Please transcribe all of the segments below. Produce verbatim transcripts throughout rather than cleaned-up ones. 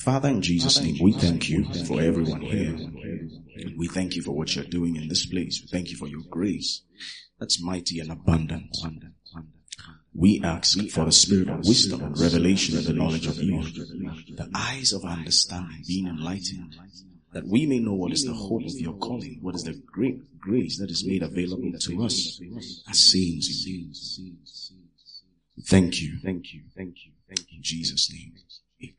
Father, in Jesus' name, we thank you for everyone here. We thank you for what you're doing in this place. We thank you for your grace that's mighty and abundant. We ask for the spirit of wisdom and revelation and the knowledge of you, the eyes of understanding being enlightened, that we may know what is the hope of your calling, what is the great grace that is made available to us as saints in you. Thank you. Thank you. Thank you. Thank you. In Jesus' name. Amen.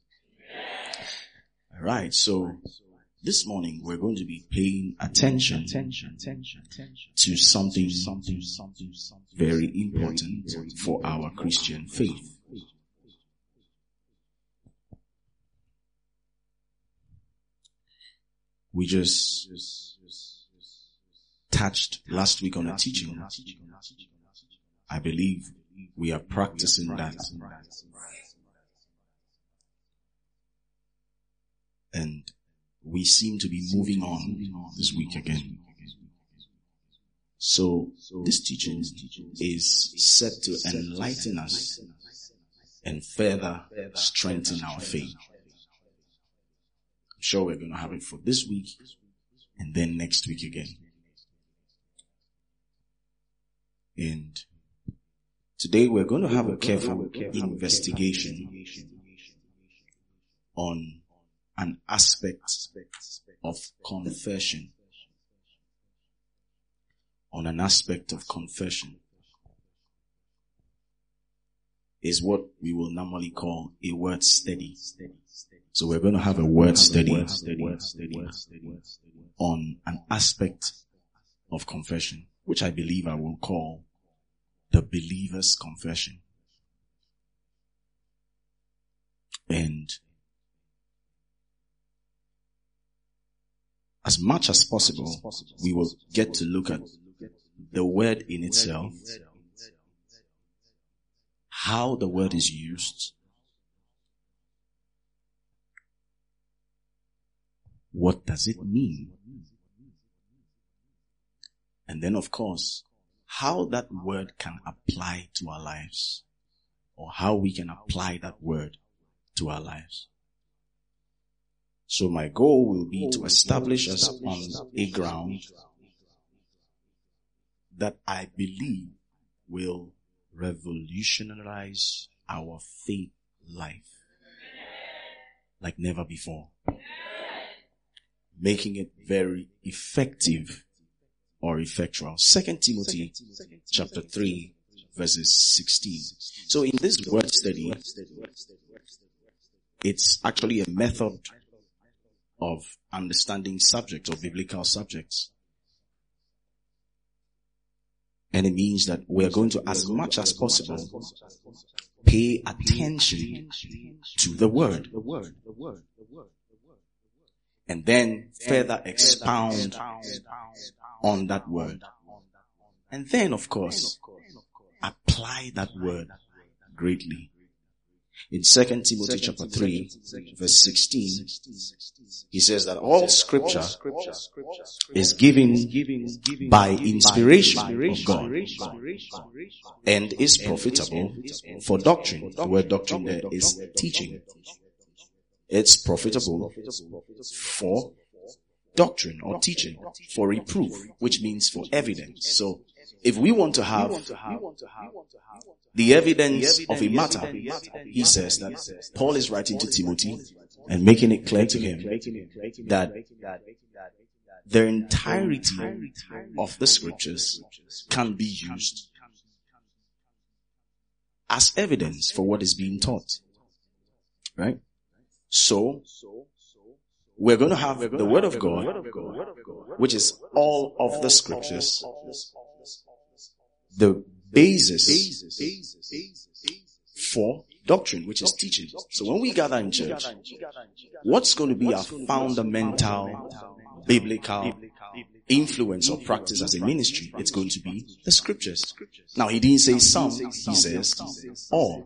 All right. So this morning we're going to be paying attention to something, something, something very important for our Christian faith. We just touched last week on a teaching. I believe we are practicing that. And we seem to be moving on this week again. So this teaching is set to enlighten us and further strengthen our faith. I'm sure we're going to have it for this week and then next week again. And today we're going to have a careful investigation on an aspect of confession. On an aspect of confession is what we will normally call a word study. So we're going to have a word study on an aspect of confession, which I believe I will call the believer's confession. And as much as possible, we will get to look at the word in itself, how the word is used, what does it mean, and then of course, how that word can apply to our lives, or how we can apply that word to our lives. So my goal will be to establish us on a ground that I believe will revolutionize our faith life like never before. Making it very effective or effectual. Second Timothy chapter three verses sixteen. So in this word study, it's actually a method of understanding subjects or biblical subjects. And it means that we're going to, as much as possible, pay attention to the word. And then further expound on that word. And then, of course, apply that word greatly. In Second Timothy chapter three, verse sixteen, he says that all scripture is given by inspiration of God and is profitable for doctrine. The word doctrine there is teaching. It's profitable for doctrine or teaching, for reproof, which means for evidence. So if we want to have the evidence of a matter, he says that Paul is writing to Timothy and making it clear to him that the entirety of the scriptures can be used as evidence for what is being taught. Right? So, we're going to have the Word of God, which is all of the scriptures, the basis for doctrine, which is teaching. So when we gather in church, what's going to be our fundamental biblical influence or practice as a ministry? It's going to be the scriptures. Now, he didn't say some, he says all.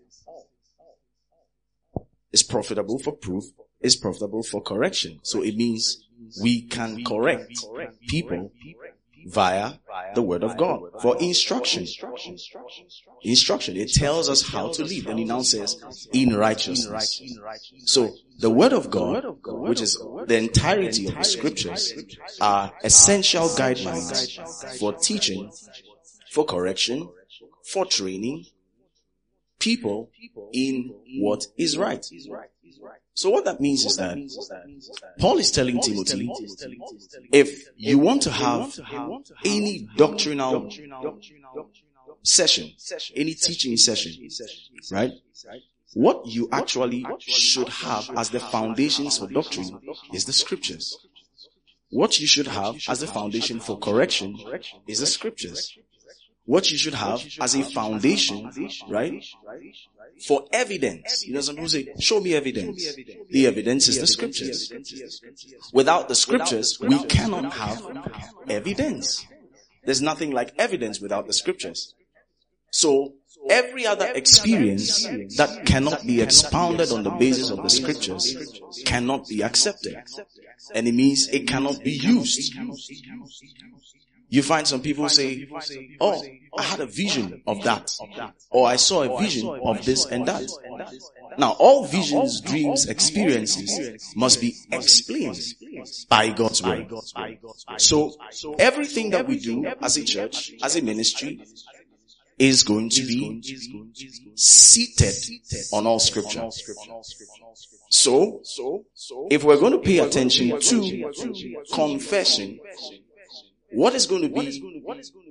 It's profitable for proof, it's profitable for correction. So it means we can correct people via the word of God for instruction. Instruction. It tells us how to live. And he now says, in righteousness. So, the word of God, which is the entirety of the scriptures, are essential guidelines for teaching, for correction, for training people in what is right. So what that means is that Paul is telling Timothy, if you want to have any doctrinal session, any teaching session, right? What you actually should have as the foundations for doctrine is the scriptures. What you should have as the foundation for correction is the scriptures. What you should have as a foundation, right, for evidence. You know, some people say, show me evidence. The evidence is the scriptures. Without the scriptures, we cannot have evidence. There's nothing like evidence without the scriptures. So, every other experience that cannot be expounded on the basis of the scriptures cannot be accepted. And it means it cannot be used. You find some people say, oh, I had a vision of that. Or I saw a vision of this and that. Now, all visions, dreams, experiences must be explained by God's word. So, everything that we do as a church, as a ministry, is going to be seated on all scripture. So, if we're going to pay attention to confession, what is going to be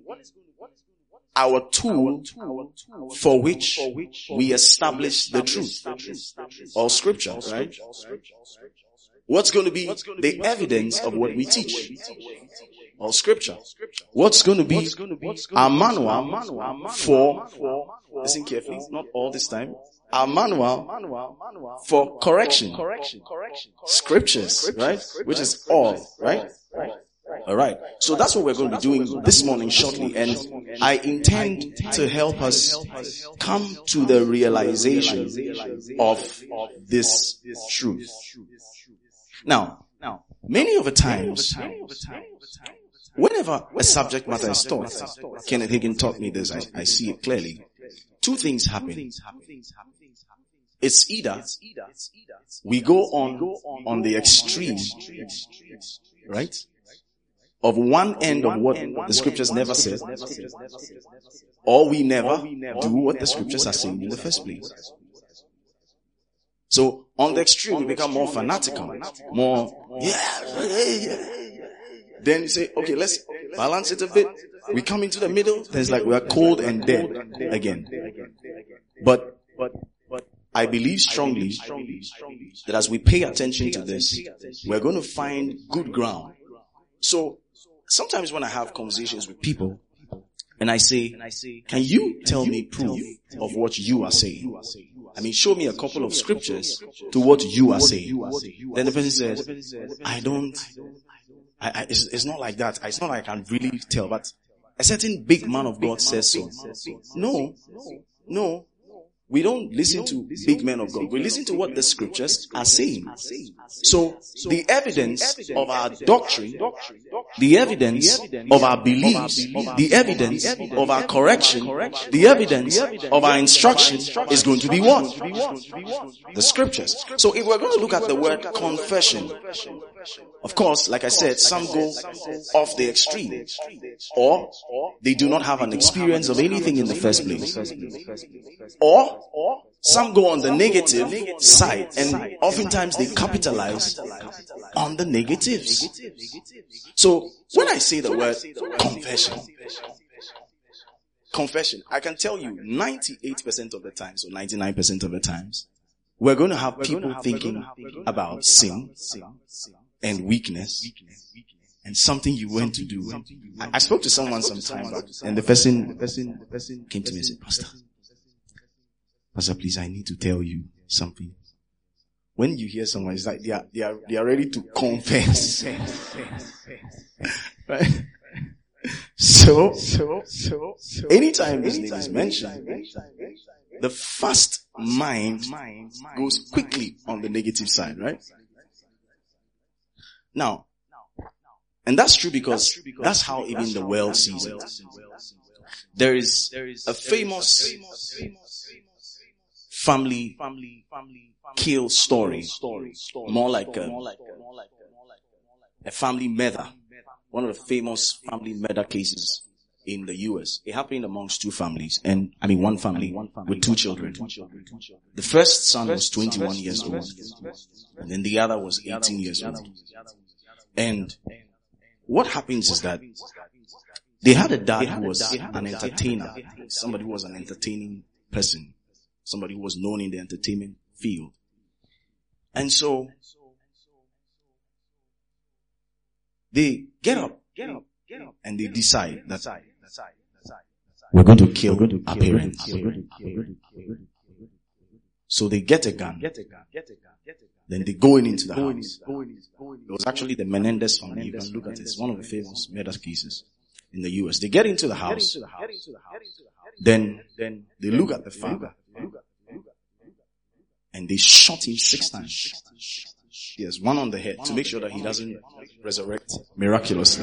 our tool for which we establish the truth? All scripture, right? What's going to be the evidence of what we teach? All scripture. What's going to be our manual for, listen carefully, not all this time, our manual for correction? Scriptures, right? Which is all, right? Alright, so that's what we're going to be doing this morning shortly, and I intend to help us come to the realization of this truth. Now, many of the times, whenever a subject matter is taught, Kenneth Hagin taught me this, I, I see it clearly. Two things happen. It's either we go on on the extreme, right, of one end of what the scriptures never said, or we never do what the scriptures are saying in the first place. So, on the extreme, we become more fanatical, more, yeah, yeah, yeah. Then you say, okay, let's balance it a bit. We come into the middle, then it's like we are cold and dead again. But, I believe strongly that as we pay attention to this, we're going to find good ground. So, sometimes when I have conversations with people, and I say, can you tell me proof of what you are saying? I mean, show me a couple of scriptures to what you are saying. Then the person says, I don't, I, I, it's, it's not like that. It's not like I can really tell, but a certain big man of God says so. No, no. We don't listen to big men of God. We listen to what the scriptures are saying. So, the evidence of our doctrine, the evidence of our beliefs, the evidence of our correction, the evidence of our instruction is going to be what? The scriptures. So, if we're going to look at the word confession, of course, like I said, some go off the extreme, or they do not have an experience of anything in the first place, or some go on the negative side, and oftentimes they capitalize on the negatives. So, when I say the word confession, confession, I can tell you ninety-eight percent of the times, or ninety-nine percent of the times, we're going to have people thinking about sin and weakness and something you went to do. I, I spoke to someone some time back, and the person, the person, the person came to me and said, Pastor, Pastor, please, I need to tell you something. When you hear someone, it's like they are, they are, they are ready to confess. Right? So, so, so, so, anytime this name is mentioned, the first mind goes quickly on the negative side, right? Now, And that's true because that's how even the world sees it. There is a famous family kill story, more like a, a family murder, one of the famous family murder cases in the U S. It happened amongst two families, and I mean one family with two children. The first son was twenty-one years old, and then the other was eighteen years old. And what happens is that they had a dad who was an entertainer, somebody who was an entertaining person, somebody who was known in the entertainment field. And so they get up and they decide that we're going to kill our parents. So they get a gun. Then they go in into the house. It was actually the Menendez family. You can look at it. It's one of the famous murder cases in the U S. They get into the house. Then, then they look at the father. And they shot him six times. Yes, one on the head to make sure that he doesn't resurrect miraculously.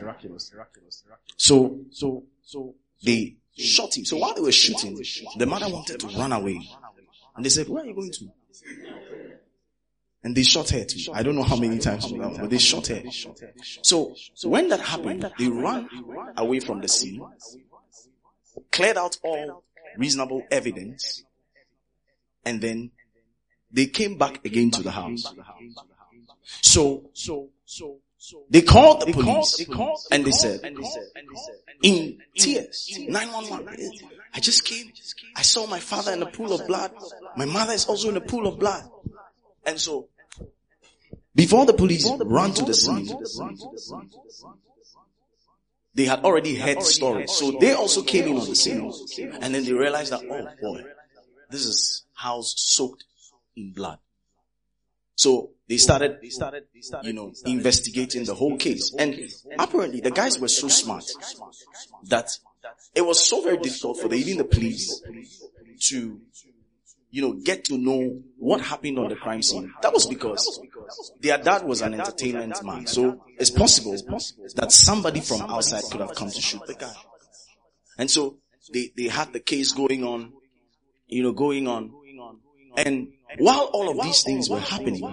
So, so, so they shot him. So while they were shooting, the mother wanted to run away. And they said, where are you going to? And they shot her too. I don't know how many times, but they shot her. So, when that happened, they ran away from the scene, cleared out all reasonable evidence, and then they came back again to the house. So, they called the police, and they said, in tears, nine one one, I just came, I saw my father in a pool of blood, my mother is also in a pool of blood. And so, before the police ran to the scene, they had already heard the story. So they also came in on the scene. And then they realized that, oh boy, this is house soaked in blood. So they started, you know, investigating the whole case. And apparently the guys were so smart that it was so very difficult for the, even the police to, you know, get to know what happened on the crime scene. That was because their dad was an entertainment man. So it's possible that somebody from outside could have come to shoot the guy. And so they, they had the case going on, you know, going on. And while all of these things were happening,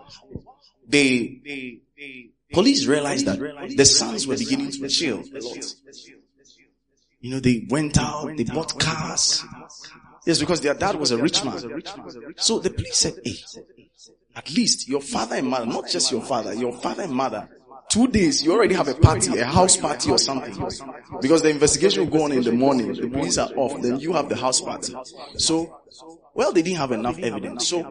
the police realized that the sons were beginning to chill a lot. You know, they went out, they bought cars. Yes, because their dad was a rich man. So the police said, hey, at least your father and mother, not just your father, your father and mother, two days, you already have a party, a house party or something. Because the investigation will go on in the morning, the police are off, then you have the house party. So, well, they didn't have enough evidence. So,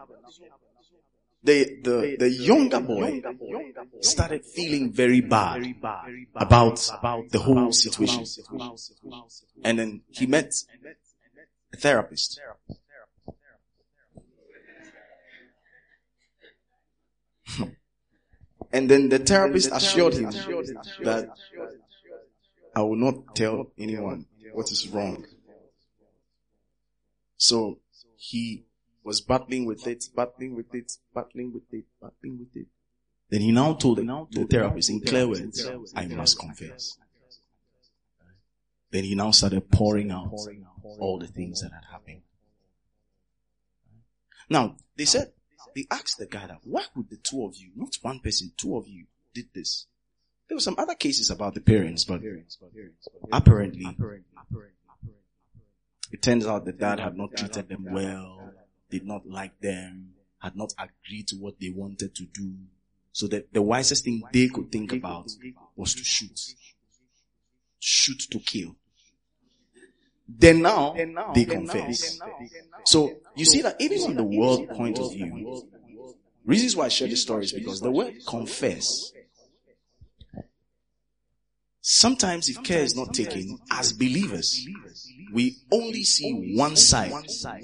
the, the, the younger boy started feeling very bad about the whole situation. And then he met a therapist. And then the therapist assured him that I will not tell anyone what is wrong. So he was battling with it, battling with it, battling with it, battling with it. Then he now told the, the therapist in clear words, I must confess. Then he now started pouring out all the things that had happened. Now, they said, they asked the guy that, why would the two of you, not one person, two of you did this? There were some other cases about the parents, but apparently, it turns out the dad had not treated them well, did not like them, had not agreed to what they wanted to do. So that the wisest thing they could think about was to shoot. Shoot to kill. Then now, they confess. So, you see that even from the world point of view, reasons why I share this story is because the word confess, sometimes if care is not taken, as believers, we only see one side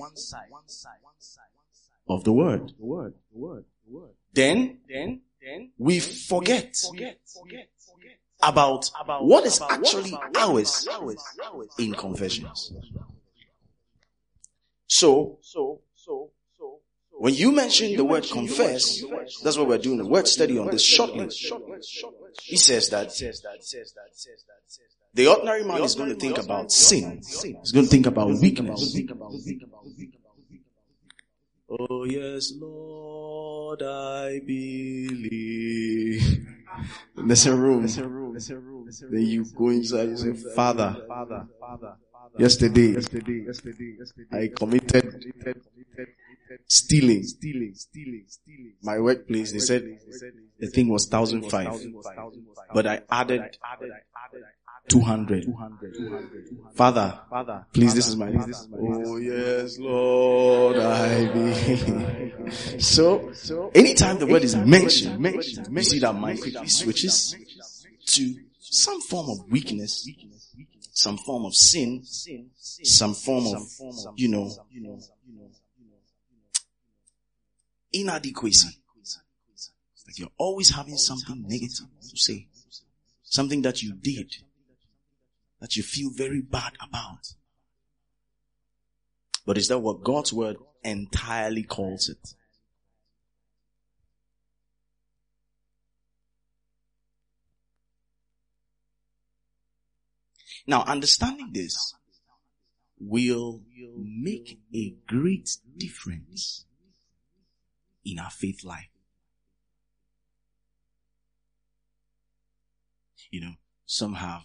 of the word. Then, we forget about what is actually ours in confessions. So, when you mention the word confess, that's what we're doing, a word study on this shortly. He says that the ordinary man is going to think about sin. He's going to think about weakness. Oh yes, Lord, I believe. There's a room. Then you go inside and say, Father, yesterday, I committed stealing. My workplace, they said the thing was one thousand five, but I added two hundred. Father, please, this is my name. Oh yes, Lord, I believe. So, anytime the word is mentioned, you see that mind quickly switches to some form of weakness, some form of sin, some form of, you know, inadequacy. Like you're always having something negative to say, something that you did that you feel very bad about. But is that what God's word entirely calls it? Now, understanding this will make a great difference in our faith life. You know, some have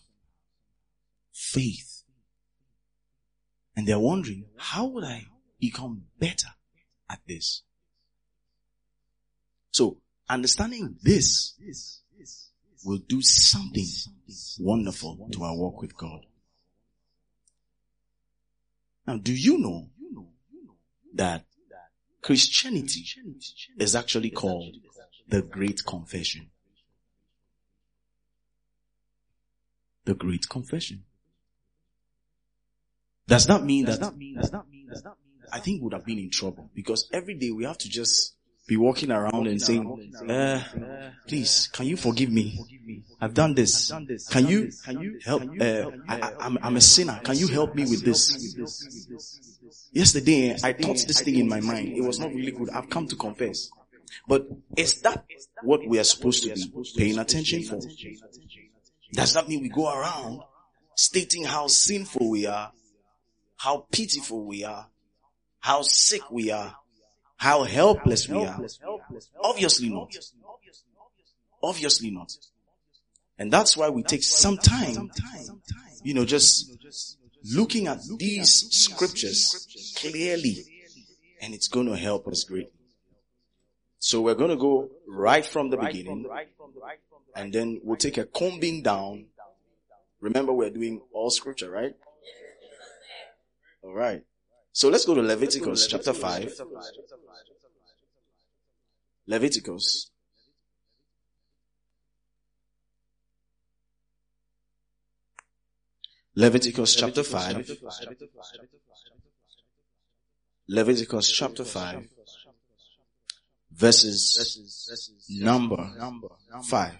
faith and they're wondering, how would I become better at this? So, understanding this will do something wonderful to our walk with God. Now, do you know that Christianity is actually called the Great Confession? The Great Confession. Does that mean that, I think we would have been in trouble, because every day we have to just be walking around and saying, uh, please, can you forgive me? I've done this. Can you help? Uh, I, I'm, I'm a sinner. Can you help me with this? Yesterday, I thought this thing in my mind. It was not really good. I've come to confess. But is that what we are supposed to be paying attention for? Does that mean we go around stating how sinful we are, how pitiful we are, how sick we are, how helpless we are? Obviously not. Obviously not. And that's why we take some time, you know, just looking at these scriptures clearly, and it's going to help us greatly. So we're going to go right from the beginning, and then we'll take a combing down. Remember, we're doing all scripture, right? All right. So let's go to Leviticus chapter five. Leviticus. Leviticus chapter five. Leviticus chapter five. Verses number five.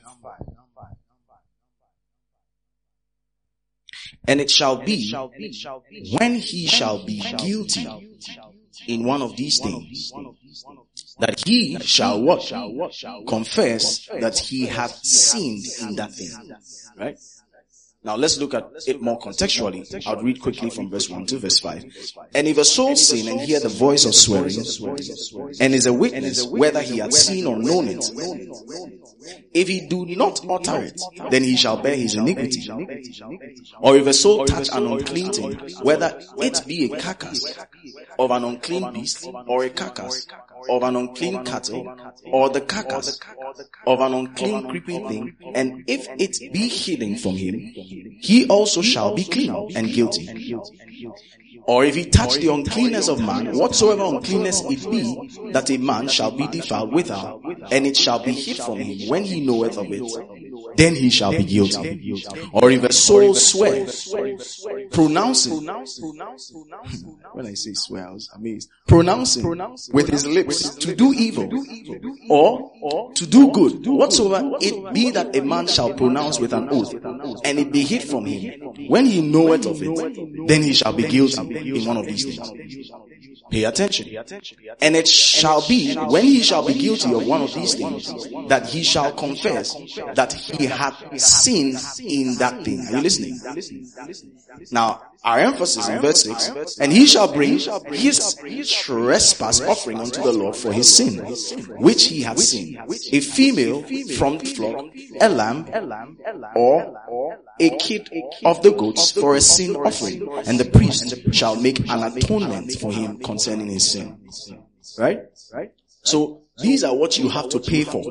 And it shall be, when he shall be guilty in one of these things, that he shall what? Confess that he hath sinned in that thing. Right? Now let's look at it more contextually. I'll read quickly from verse one to verse five. And if a soul sin and hear the voice of swearing, and is a witness whether he had seen or known it, if he do not utter it, then he shall bear his iniquity. Or if a soul touch an unclean thing, whether it be a carcass of an unclean beast, or a carcass of an unclean cattle, or the carcass of an unclean creeping thing, and if it be hidden from him, he also shall be clean and guilty. Or if he touch the uncleanness of man, whatsoever uncleanness it be, that a man shall be defiled withal, and it shall be hid from him when he knoweth of it, then he shall be guilty. Or if a soul swear, pronouncing, when I say swear, I was amazed, pronouncing with his lips to do evil, or to do good, whatsoever it be that a man shall pronounce with an oath, and it be hid from him, when he knoweth of it, then he shall be guilty in one of these things. Pay attention. And it shall be, when he shall be guilty of one of these things, that he shall confess that he hath sinned in that thing. Are you listening? Now, our emphasis in verse six, and he shall bring his trespass offering unto the Lord for his sin, which he hath sinned. A female from the flock, a lamb, or a kid of the goats for a sin offering. And the priest shall make an atonement for him concerning his sin. Right? So, these are what you have to pay for.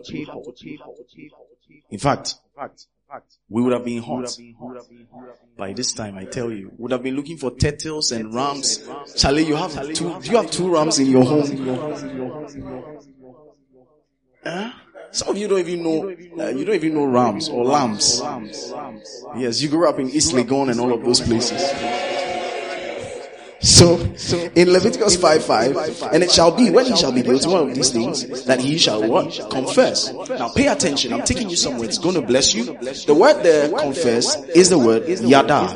In fact, we would have been hot. By this time, I tell you, would have been looking for turtles and rams. Charlie, you have two, do you have two rams in your home? Huh? Some of you don't even know, uh, you don't even know rams or lambs. Yes, you grew up in East Legon and all of those places. So, in Leviticus five five, and it shall be when he shall be guilty one of these things, that he shall what? Confess. Now pay attention, I'm taking you somewhere, it's going to bless you. The word there, confess, is the word yada.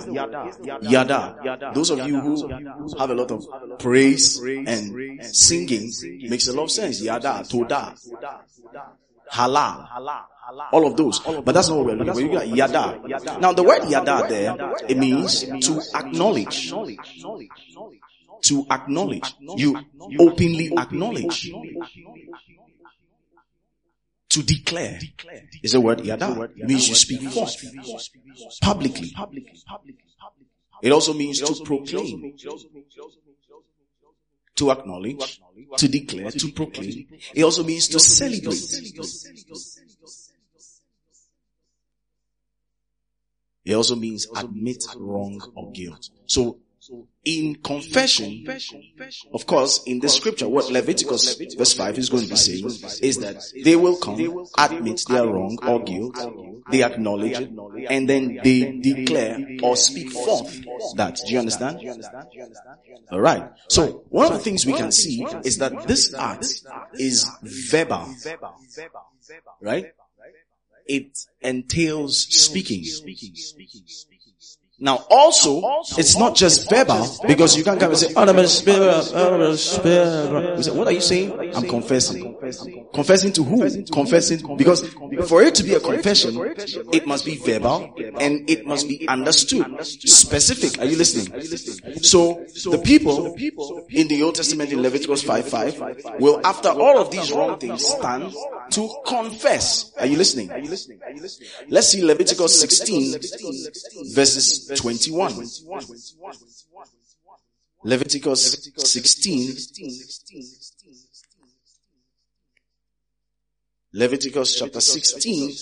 Yada. Those of you who have a lot of praise and singing, makes a lot of sense. Yada, toda, halal. All of those. But that's not what we're looking for. You got yada. Now the word yada there, it means to acknowledge. To acknowledge. You openly acknowledge. To declare is the word yada. It means you speak forth. Publicly. It also means to proclaim. To acknowledge. To declare. To proclaim. It also means to celebrate. It also means admit wrong or guilt. So, in confession, of course, in the scripture, what Leviticus verse five is going to be saying is that they will come, admit their wrong or guilt, they acknowledge it, and then they declare or speak forth that. Do you understand? Alright. So, one of the things we can see is that this act is verbal. Right? It entails speaking. Now also, it's not just verbal, because you can't come and say, oh, I'm spirit, oh, spirit. We say, what are you saying? I'm confessing. Confessing to who? Confessing, because for it to be a confession, it must be verbal and it must be understood. Specific. Are you listening? So, the people in the Old Testament in Leviticus five five will, after all of these wrong things, stand to confess. Are you listening? Let's see Leviticus sixteen verses twenty-one. Leviticus sixteen. Leviticus chapter sixteen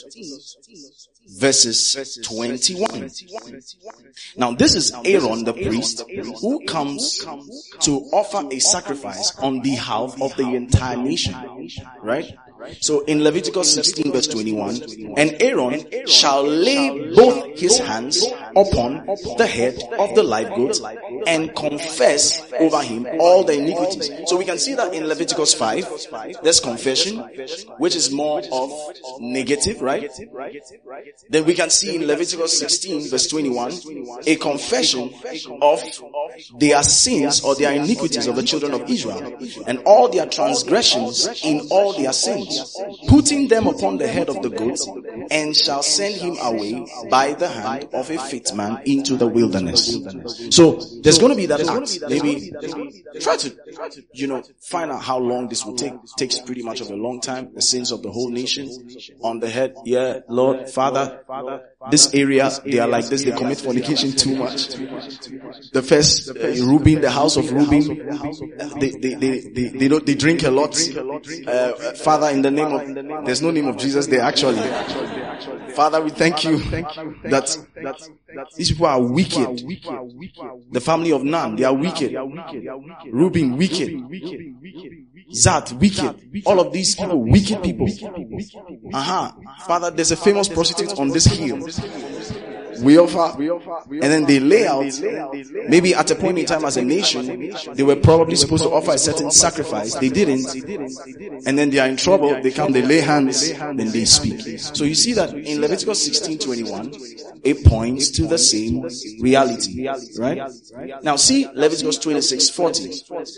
verses twenty-one. Now this is Aaron the priest who comes to offer a sacrifice on behalf of the entire nation. Right? So in Leviticus sixteen verse twenty-one, and Aaron shall lay both his hands upon the head of the live goat and confess over him all the iniquities. So we can see that in Leviticus five, there's confession, which is more of negative, right? Then we can see in Leviticus sixteen verse twenty-one, a confession of their sins or their iniquities of the children of Israel and all their transgressions in all their sins, putting them upon the head of the goat, and shall send him away by the hand of a fit man into the wilderness. So there's going to be that act. Maybe try to, you know, find out how long this will take. It takes pretty much of a long time. The sins of the whole nation on the head. Yeah, Lord, Father, this area, they are like this. They commit fornication too much. The first, uh, Reuben, the house of Reuben, they, they, they, they, they don't, they drink a lot. Uh, Father, in the name of, there's no name of Jesus there actually. Father, we thank you that these people are wicked. The family of Nan, they are wicked. Reuben, wicked. Zat, wicked. All of these people, wicked people. Uh-huh. Father, there's a famous prostitute on this hill. we offer, and then they lay out, maybe at a point in time as a nation, they were probably supposed to offer a certain sacrifice. They didn't. And then they are in trouble. They come, they lay hands, then they speak. So you see that in Leviticus sixteen twenty-one, it points to the same reality, right? Now see Leviticus twenty-six forty.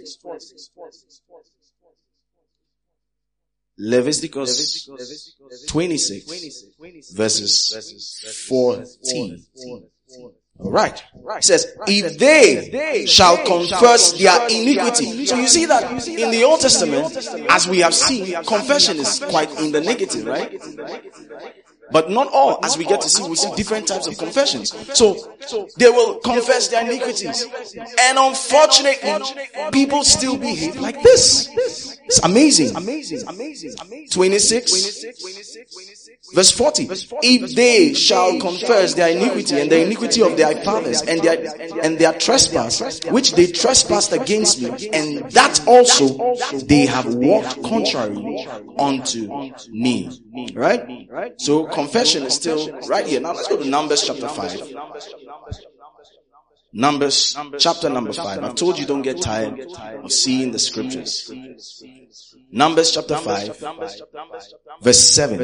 Leviticus twenty-six verses fourteen. Alright. It says, if they shall confess their iniquity. So you see that in the Old Testament, as we have seen, confession is quite in the negative, right? But not all, as we get to see, we see different types of confessions. So, they will confess their iniquities. And unfortunately, people still behave like this. It's amazing. twenty-six, verse forty. If they shall confess their iniquity and the iniquity of their fathers and their, and their trespass, which they trespassed against me, and that also they have walked contrary unto me. Right? So, confession is still right here. Now let's go to Numbers chapter five. Numbers chapter number five. I've told you don't get tired of seeing the scriptures. Numbers chapter five, verse seven.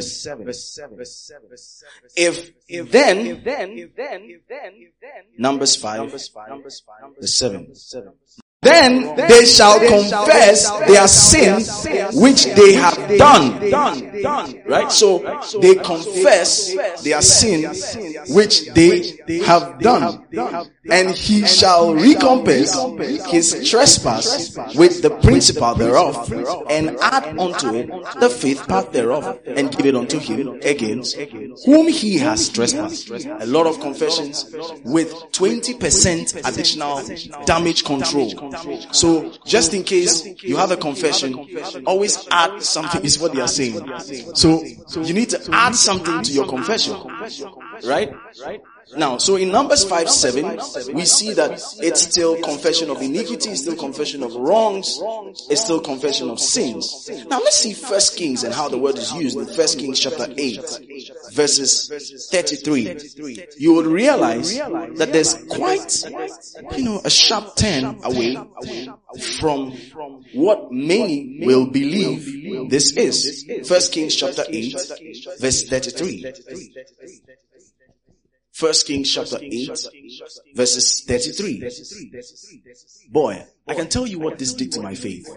If then, Numbers five, verse seven. Then they shall confess their sin which they have done. Right? So they confess their sin which they have done. And he shall recompense his trespass with the principal thereof, and add unto it the fifth part thereof, and give it unto him against whom he has trespassed. A lot of confessions with twenty percent additional damage control. So just in case you have a confession, always add something, is what they are saying. So you need to add something to your confession. Right? Now, so in Numbers five seven, we see that it's still confession of iniquity, it's still confession of wrongs, it's still confession of sins. Now let's see First Kings and how the word is used in First Kings chapter eight, verses thirty-three. You will realize that there's quite, you know, a sharp turn away from what many will believe this is. First Kings chapter eight, verse thirty-three. First Kings chapter eight, verses thirty-three. Boy, I can tell you what this did to my faith.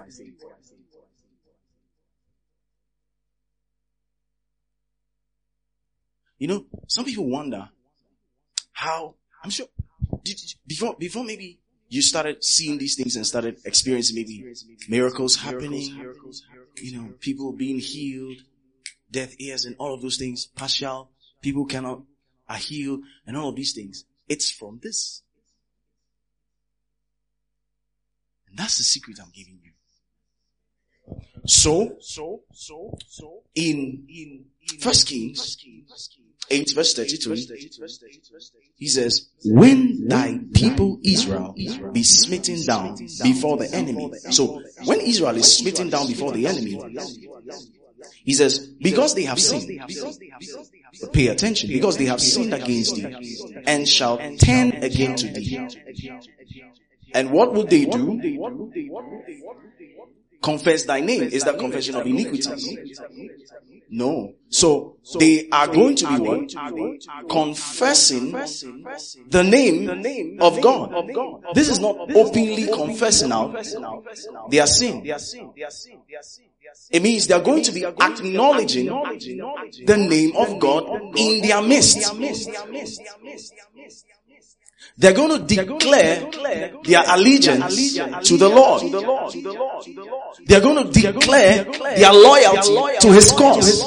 You know, some people wonder how, I'm sure, did, before, before maybe you started seeing these things and started experiencing maybe miracles happening, you know, people being healed, deaf ears and all of those things, partial, people cannot, are healed, and all of these things. It's from this. And that's the secret I'm giving you. So, so, so, so, in, in, First Kings eight verse thirty-three, he says, when thy people Israel be smitten down before the enemy. So, when Israel is smitten down before the enemy, he says, because they have sinned, but pay attention, because they have sinned against thee, and shall turn again to thee. And what would they do? Confess thy name. Is that confession of iniquity? No. So, they are going to be what? Confessing the name of God. This is not openly confessing now their sin. It means they are going to be acknowledging the name of God in their midst. They're going to declare their allegiance to the Lord. They're going to declare their loyalty to His cause.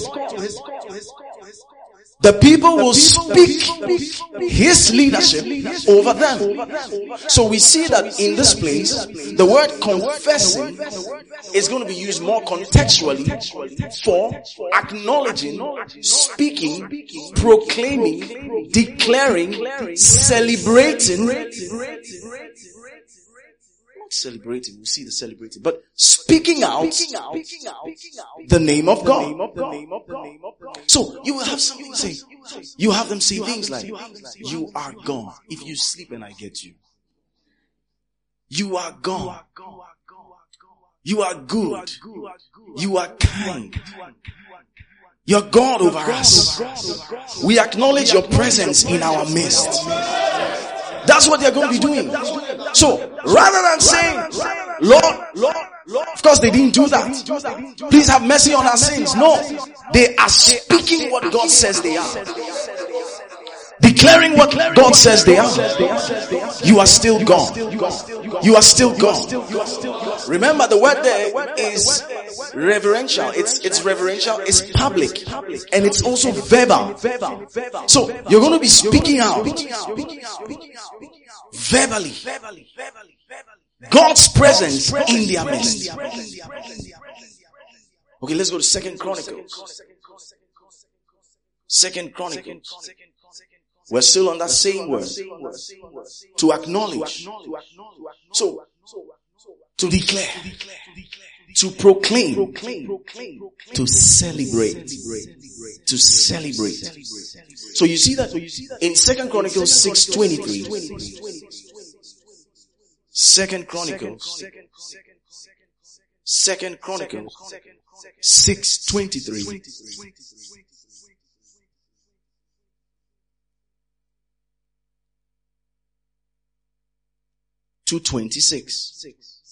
The people will speak His leadership over them. So we see that in this place, the word confessing is going to be used more contextually for acknowledging, speaking, proclaiming, declaring, celebrating. celebrating. We'll see the celebrating. But speaking out the name of God. So you will have something say. You have them say things like, you are God. If you sleep and I get you. You are God. You are good. You are kind. You're God over us. We acknowledge your presence in our midst. That's what they're going to be doing. So, rather than saying, Lord, Lord, Lord, of course they didn't do that. Please have mercy on our sins. No. They are speaking what God says they are. Declaring what God says they are. You are still God. You are still God. Remember, the word there is reverential. It's, it's reverential. It's public. And it's also verbal. So, you're going to be speaking out. Verbally. God's presence in their midst. Okay, let's go to Second Chronicles. Second Chronicles. We're still on that same word. To acknowledge. So, to declare. To proclaim. To celebrate. To celebrate. So you see that in Second Chronicles six twenty-three. Second Chronicles. Second Chronicles six twenty-three. To twenty-six.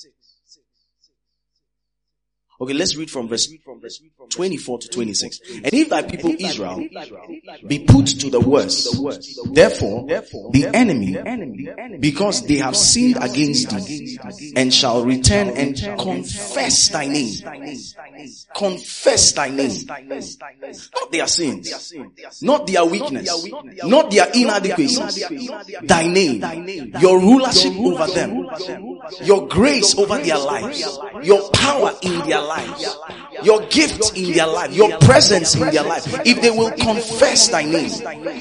Okay, let's read from verse twenty-four to twenty-six. And if thy people Israel be put to the worst, therefore the enemy, because they have sinned against thee, and shall return and confess thy name. Confess thy name. Not their sins, not their weakness, not their inadequacies. Thy name, your rulership over them, your grace over their lives, your power in their lives, your gift in their life, your presence in their life. If they will confess thy name,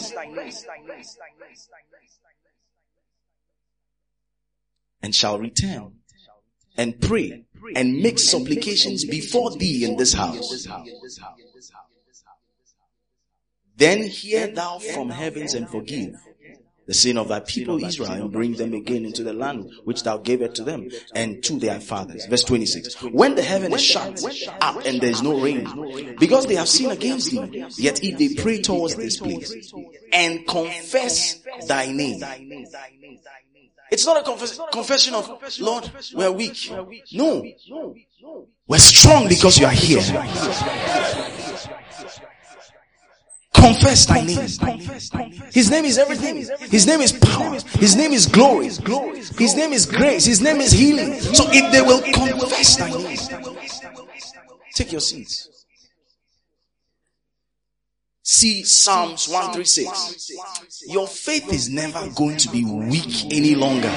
and shall return and pray and make supplications before thee in this house, then hear thou from heavens and forgive the sin of thy people Israel, and bring them again into the land which thou gavest to them and to their fathers. Verse twenty-six. When the heaven is shut up and there is no rain, because they have sinned against thee, yet if they pray towards this place and confess thy name. It's not a confess- confession of, Lord, we're weak. No. We're strong because you are here. Confess thy name. His name is everything. His name is power. His name is glory. His name is grace. His name is healing. So if they will confess thy name, take your seats. See Psalms one thirty-six. Your faith is never going to be weak any longer.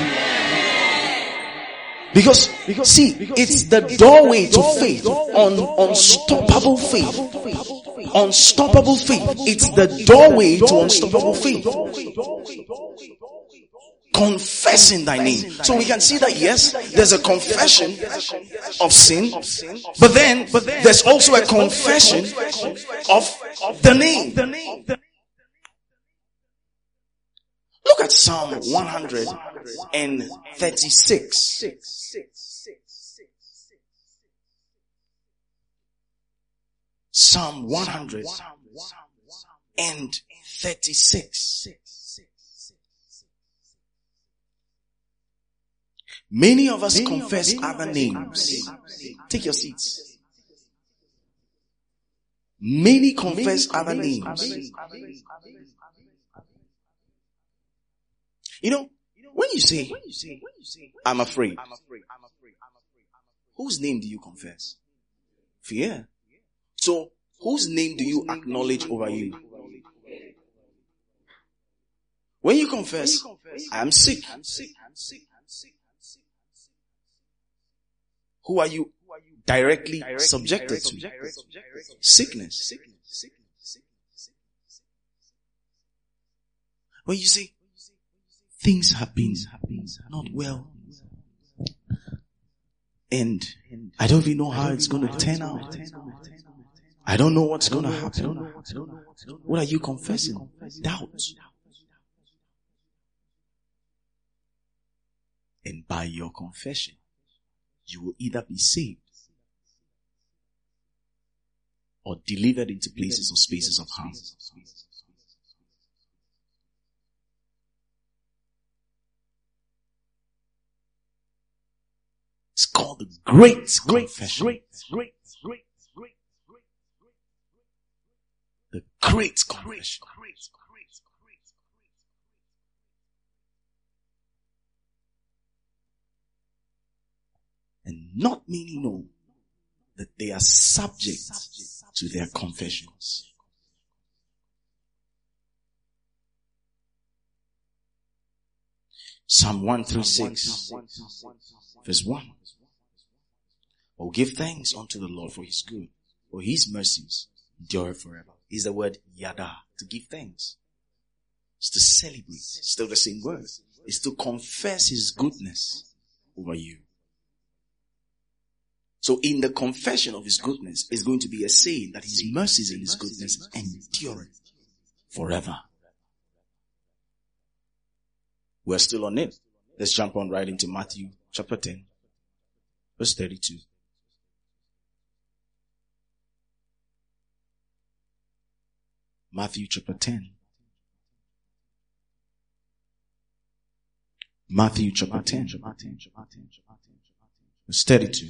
Because, see, it's the doorway to faith, on unstoppable faith. Unstoppable faith. It's the doorway to unstoppable faith. Confessing thy name. So we can see that, yes, there's a confession of sin, but then there's also a confession of the name. Look at Psalm one thirty-six. Psalm one thirty-six. Many of us confess other names. Take your seats. Many confess other names. You know, when you say, I'm afraid, whose name do you confess? Fear. So, whose name do you acknowledge over you? When you confess, I am sick. Who are you directly subjected to? Sickness. When you say, things have been not well, And I don't even know how it's going to turn out. I don't know what's going to happen. What are you confessing? Doubt. And by your confession, you will either be saved or delivered into places or spaces of harm. It's called the great confession. The great confession. And not many know that they are subject to their confessions. Psalm one thirty-six, verse one. Oh, give thanks unto the Lord for his good, for his mercies endure forever. Is the word yada, to give thanks. It's to celebrate. It's still the same word. It's to confess his goodness over you. So in the confession of his goodness is going to be a saying that his mercies and his goodness endure forever. We're still on it. Let's jump on right into Matthew chapter ten, verse thirty-two. Matthew chapter ten. Matthew chapter ten. Verse thirty-two.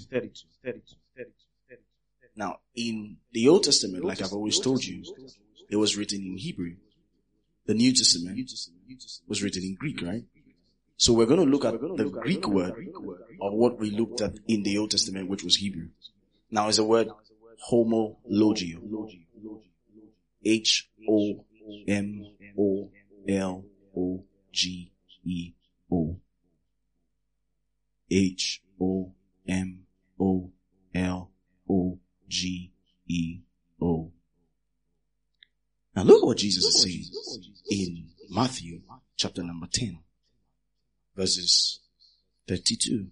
Now, in the Old Testament, like I've always told you, it was written in Hebrew. The New Testament was written in Greek, right? So we're going to look at the Greek word of what we looked at in the Old Testament, which was Hebrew. Now, it's the word homologio. H O M O L O G E O. H O M O L O G E O. Now look at what Jesus is saying in Matthew chapter number ten, verses thirty-two.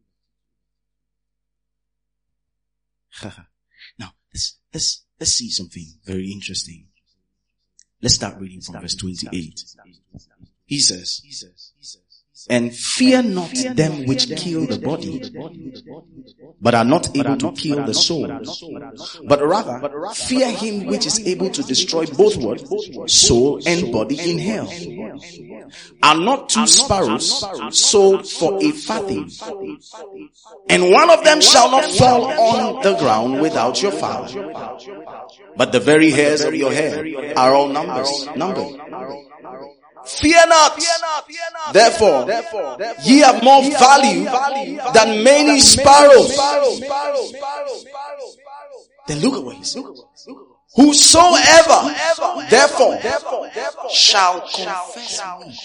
Now let's, let's, let's see something very interesting. Let's start reading from verse twenty-eight. He says, and fear not them which kill the body, but are not able to kill the soul. But rather, fear him which is able to destroy both what? Soul and body in hell. Are not two sparrows sold for a farthing? And one of them shall not fall on the ground without your Father. But the very hairs of your head are all numbers, numbered. Fear not. Therefore, ye have more value than many sparrows. Then look at what he says. Whosoever, therefore, shall confess me,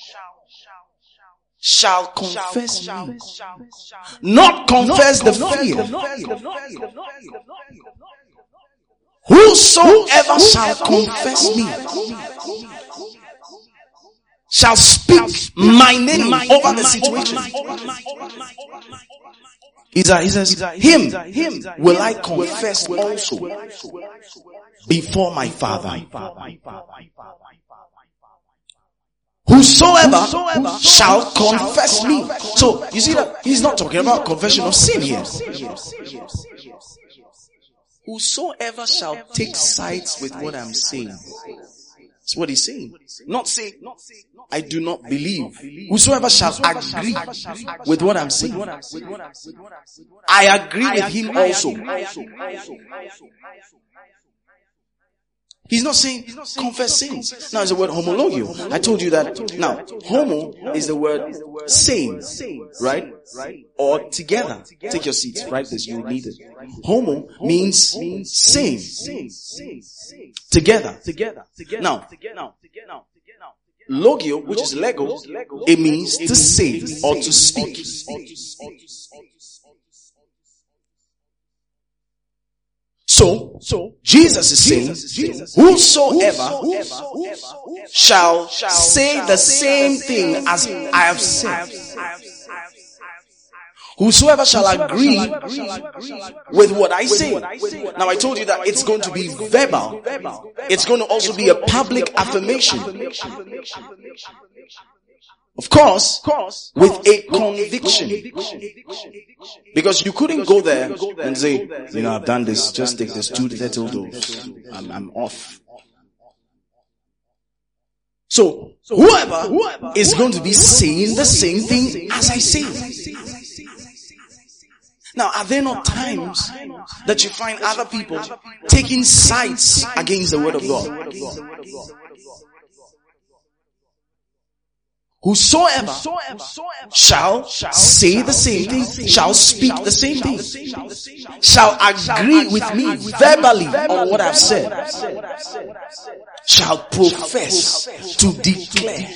shall confess me, not confess the fear. Whosoever shall confess me, shall speak my name over the situation. He says, him, him will I confess also before my Father. Whosoever shall confess me. So, you see that he's not talking about confession of sin here. Whosoever shall take sides with what I'm saying. That's what he's saying. Not say, I do not believe. Whosoever shall agree with what I'm saying. I agree with him also. He's not saying confess sins. Now it's the word homologio. I told you that. Now, homo is the word same, right? Or together. Take your seats. Write this. You need it. Homo means same. Together. Now, logio, which is lego, it means to say or to speak. So, so Jesus is saying, whosoever shall say the same thing as I have said, Whosoever shall agree with what I say. Now I told you that it's going to be verbal. It's going to also be a public affirmation. Of course, with a conviction. Because you couldn't go there and say, you know, I've done this, just take this two little dose. I'm, I'm off. So, whoever is going to be saying the same thing as I say. Now, are there not times that you find other people taking sides against the word of God? Whosoever shall say the same thing, shall speak the same thing, shall agree with me verbally on what I've said, shall profess to declare.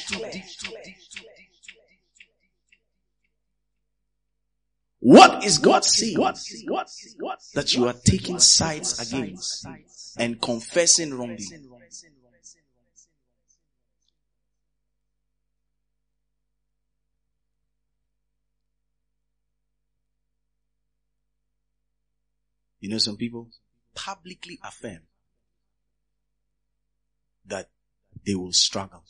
What is God saying that you are taking sides against and confessing wrongly? You know, some people publicly affirm that they will struggle.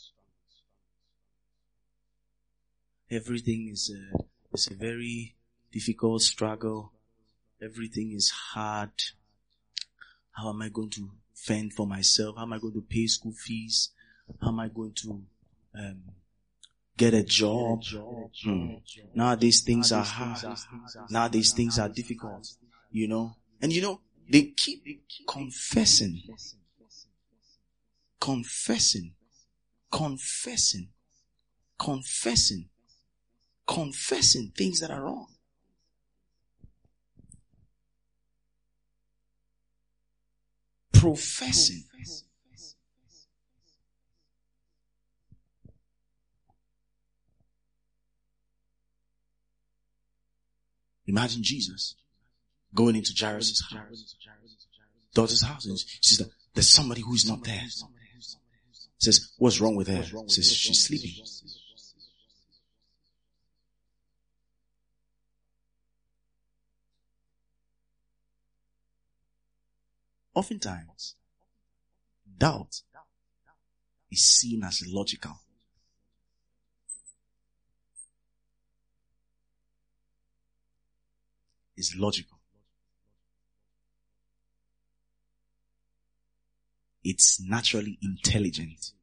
Everything is a, is a very difficult struggle. Everything is hard. How am I going to fend for myself? How am I going to pay school fees? How am I going to um, get a job? Hmm. Nowadays things are hard. Nowadays things are difficult. You know? And you know, they keep confessing, confessing, confessing, confessing, confessing things that are wrong. Professing. Imagine Jesus going into Jairus' house, daughter's house, and she says, there's somebody who's not there. Says, what's wrong with her? Says, she's sleeping. Oftentimes, doubt is seen as logical. It's logical. It's naturally intelligent.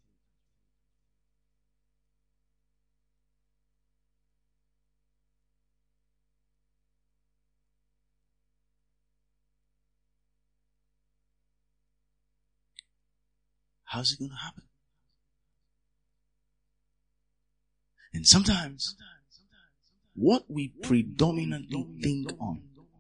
How's it going to happen? And sometimes, what we predominantly think on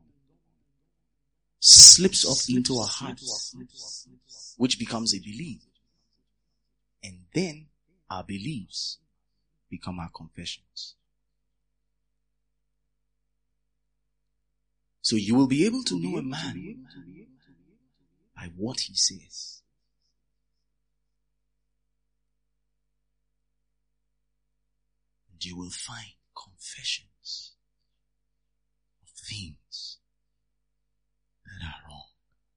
slips off into our hearts, which becomes a belief. And then our beliefs become our confessions. So you will be able to know a man by what he says. And you will find confessions of things that are wrong.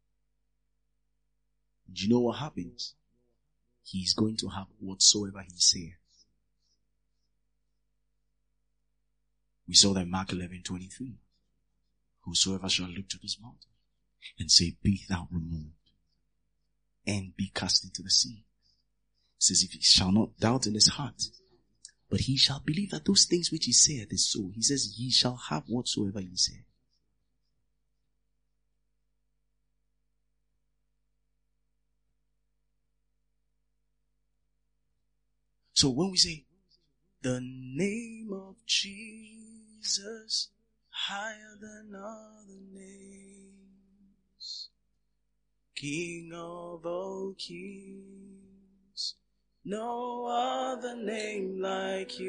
And you know what happens? He is going to have whatsoever he says. We saw that Mark eleven twenty-three. Whosoever shall look to this mountain and say, be thou removed and be cast into the sea. It says, if he shall not doubt in his heart, but he shall believe that those things which he saith is so. He says, ye shall have whatsoever ye say. So when we say, the name of Jesus, higher than other names, King of all kings, no other name like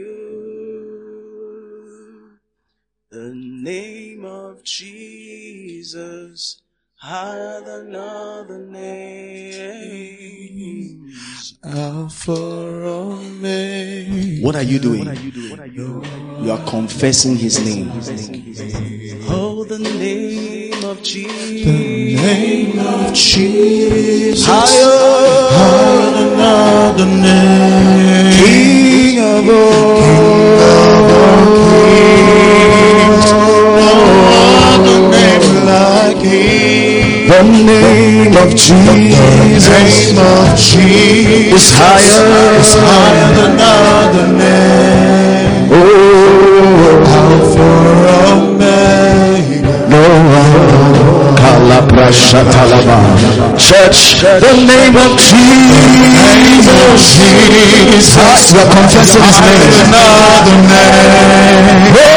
you. The name of Jesus, higher than other names, Alpha Omega, What are you doing? You are confessing his name. Oh, the name of Jesus. The name of Jesus. Higher, higher than other name. King of all. The name of Jesus, the name of Jesus is higher, is higher than other name. Oh, Alpha, Omega. No one. Church, the name of Jesus, Jesus. We're confessing his name. Another name. Oh,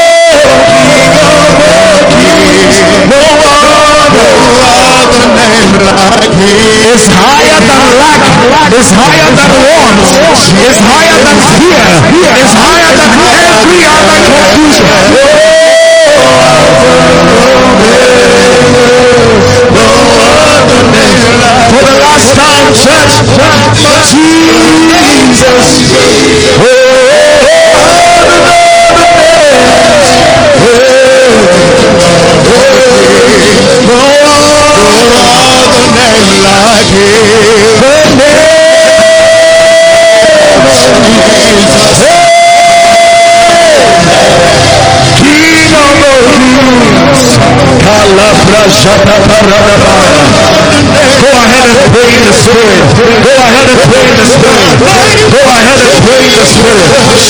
no one. Other name like his. It's higher than lack, it's higher than want, it's higher than fear, it's higher than every other confusion. For the last time, church, Jesus. Go ahead and pray in the spirit. Go ahead and pray in the spirit. Go ahead and pray in the spirit.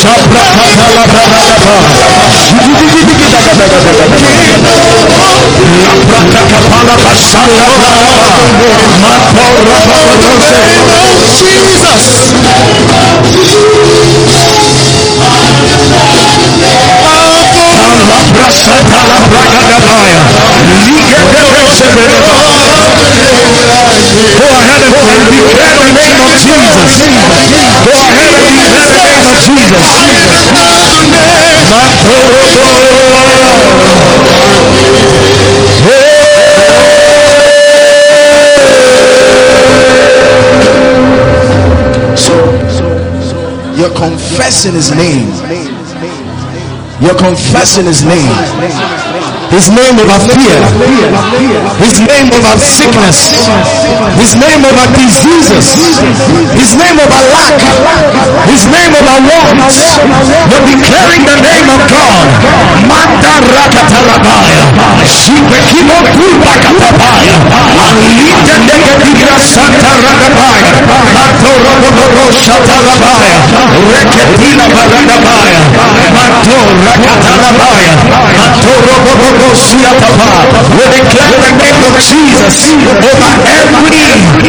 Go ahead and declare the name of Jesus. Go ahead and declare the name of Jesus. So, you're confessing his name. You're confessing his name. His name over fear, his name over sickness, his name over diseases, his name over lack, his name over want. You're declaring the name of God. Manda rakatalabaya, shibekimo kubakatabaya, alita negatigra santa ragabaya, matorobobo shatalabaya, reketina baradabaya, mato rakatalabaya, matorobobo. We declare the name of Jesus over every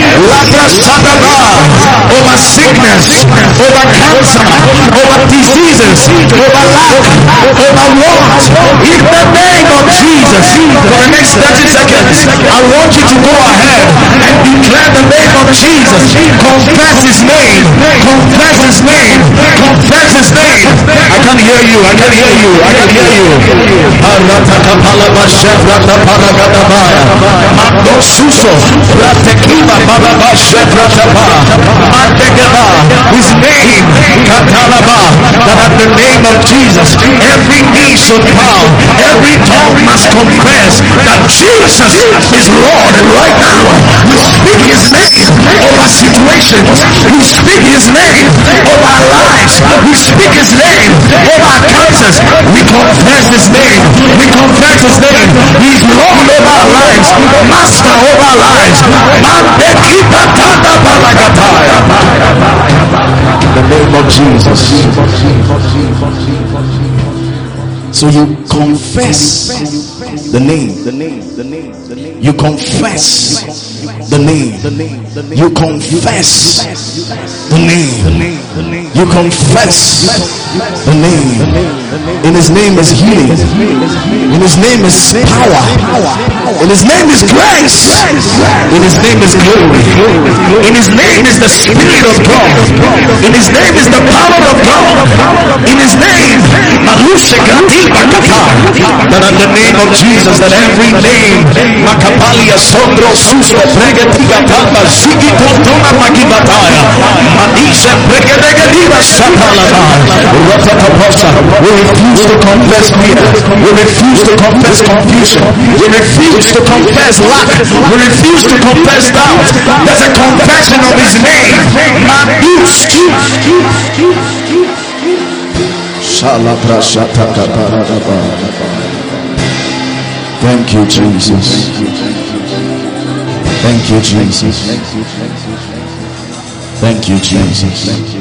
over sickness, over cancer, over diseases, over lack, over want. In the name of Jesus, for the next thirty seconds, I want you to go ahead and declare the name of Jesus. Confess his name. Confess his name. Confess his name. I can hear you. I can hear you. I can hear you. His name, that at the name of Jesus, every knee should bow, every tongue must confess that Jesus is Lord. And right now, we speak his name over situations, we speak his name over our lives, we speak his name over our cancers, we confess his name, we confess his name. He's Lord over our lives, Master over our lives. The name of Jesus. So you confess the name, the name, the name, the name. You confess the name. You confess the name. You confess the name. In his name is healing. In his name is power. In his name is grace. In his name is glory. In his name is the Spirit of God. In his name is the power of God. In his name, that at the name of Jesus, that every name, Makapalia Sondro Suso Pregatiga Tamba Ziki Tontona Magibataya We refuse to confess fear. We refuse to confess confusion. We refuse to confess lack. We refuse to confess doubt. There's a confession of his name. Thank you, Jesus. Thank you, Jesus. Thank you, Jesus.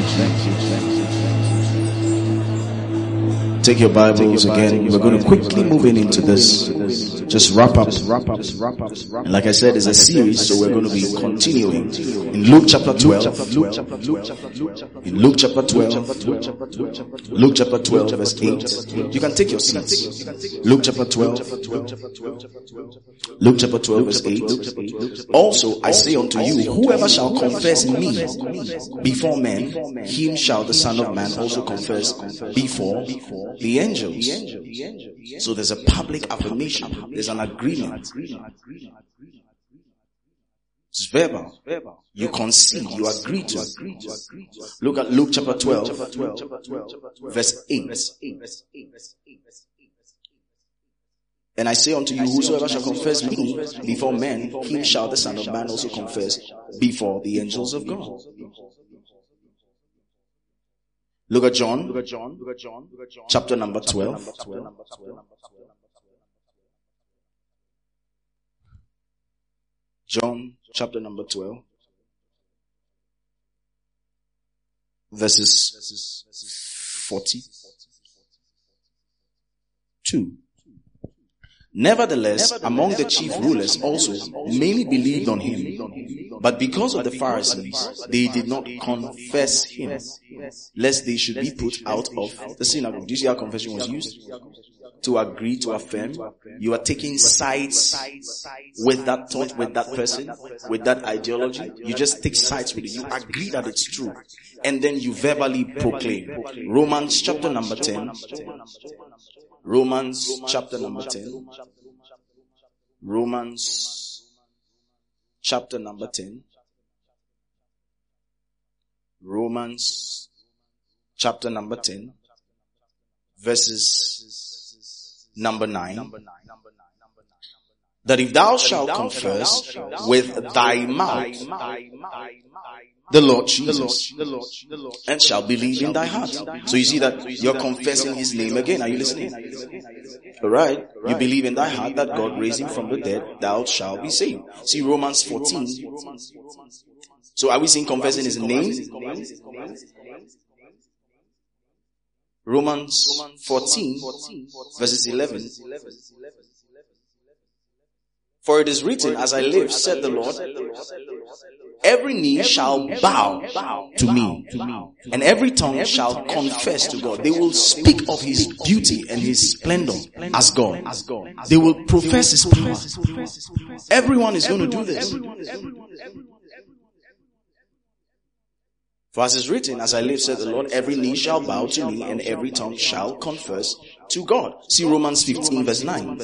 Take your Bibles again. We're going to quickly move in into this. Just wrap up. And like I said, it's a series, so we're going to be continuing in Luke chapter twelve. In Luke chapter twelve. Luke chapter twelve, verse eight. You can take your seats. Luke chapter twelve. Luke chapter twelve, verse eight. Also, I say unto you, whoever shall confess me before men, him shall the Son of Man also confess before the angels. So there's a public affirmation. There's an agreement. It's verbal. You concede. You agree to it. Look at Luke chapter twelve, verse eight. And I say unto you, whosoever shall confess me before men, him shall the Son of Man also confess before the angels of God. Look at John, look at John, look at John, chapter number twelve. John, chapter number twelve, verses forty-two. Nevertheless, among the chief rulers also, many believed on him. But because of the Pharisees, they did not confess him, lest they should be put out of the synagogue. Do you see how confession was used? To agree, to affirm. You are taking sides with that thought, with that person, with that ideology. You just take sides with it. You agree that it's true. And then you verbally proclaim. Romans chapter number ten. Romans chapter number ten. Romans chapter number ten. Romans chapter number ten. Verses number nine. That if thou shalt confess with thy mouth the Lord Jesus, and shall believe in thy heart. So you see that you're confessing his name again. Are you listening? Alright. You believe in thy heart that God raised him from the dead, thou shalt be saved. See Romans fourteen. So are we seeing confessing his name? Romans fourteen, verses eleven. For it is written, as I live, said the Lord, every knee shall bow to me, and every tongue shall confess to God. They will speak of his beauty and his splendor as God. They will profess his power. Everyone is going to do this. For as is written, as I live, said the Lord, every knee shall bow to me, and every tongue shall confess to God. See Romans fifteen, verse nine.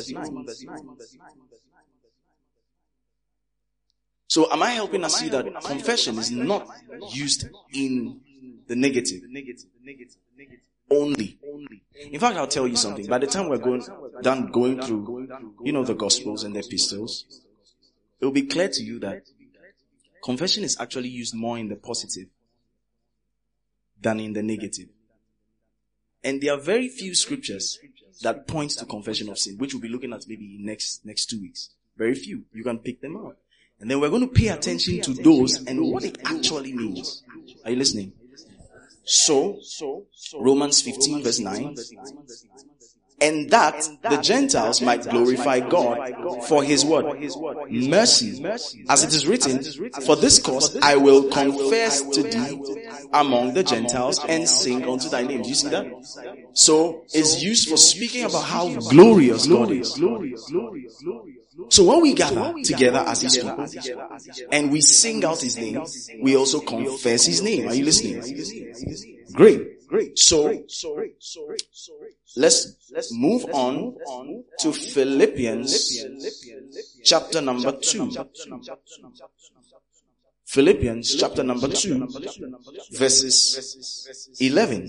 So am I helping us see that confession is not used in the negative only? In fact, I'll tell you something. By the time we're going done going through, you know, the Gospels and the epistles, it will be clear to you that confession is actually used more in the positive than in the negative. And there are very few scriptures that point to confession of sin, which we'll be looking at maybe next next two weeks. Very few. You can pick them out. And then we're going to pay attention to those and what it actually means. Are you listening? So, Romans fifteen verse nine. And that the Gentiles might glorify God for his word, mercy. As it is written, for this cause I will confess to thee among the Gentiles and sing unto thy name. Do you see that? So, it's used for speaking about how glorious God is. So when we gather together as his people and we sing out his name, we also confess his name. Are you listening? Great. Great. So let's move on to Philippians chapter number two. Philippians chapter number two, verses eleven.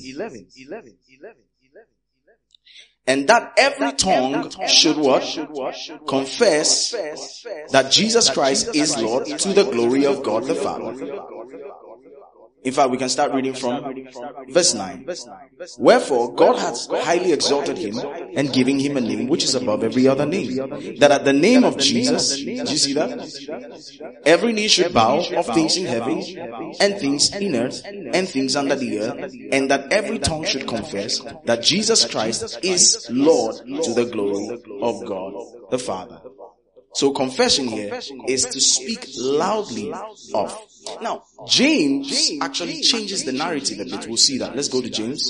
And that every tongue should what? Confess that Jesus Christ is Lord, to the glory of God the Father. In fact, we can start reading from verse nine. Wherefore, God hath highly exalted him and given him a name which is above every other name. That at the name of Jesus, do you see that? Every knee should bow of things in heaven and things in earth and things under the earth, and that every tongue should confess that Jesus Christ is Lord, to the glory of God the Father. So confession here is to speak loudly of. Now, James actually changes the narrative a bit. We'll see that. Let's go to James.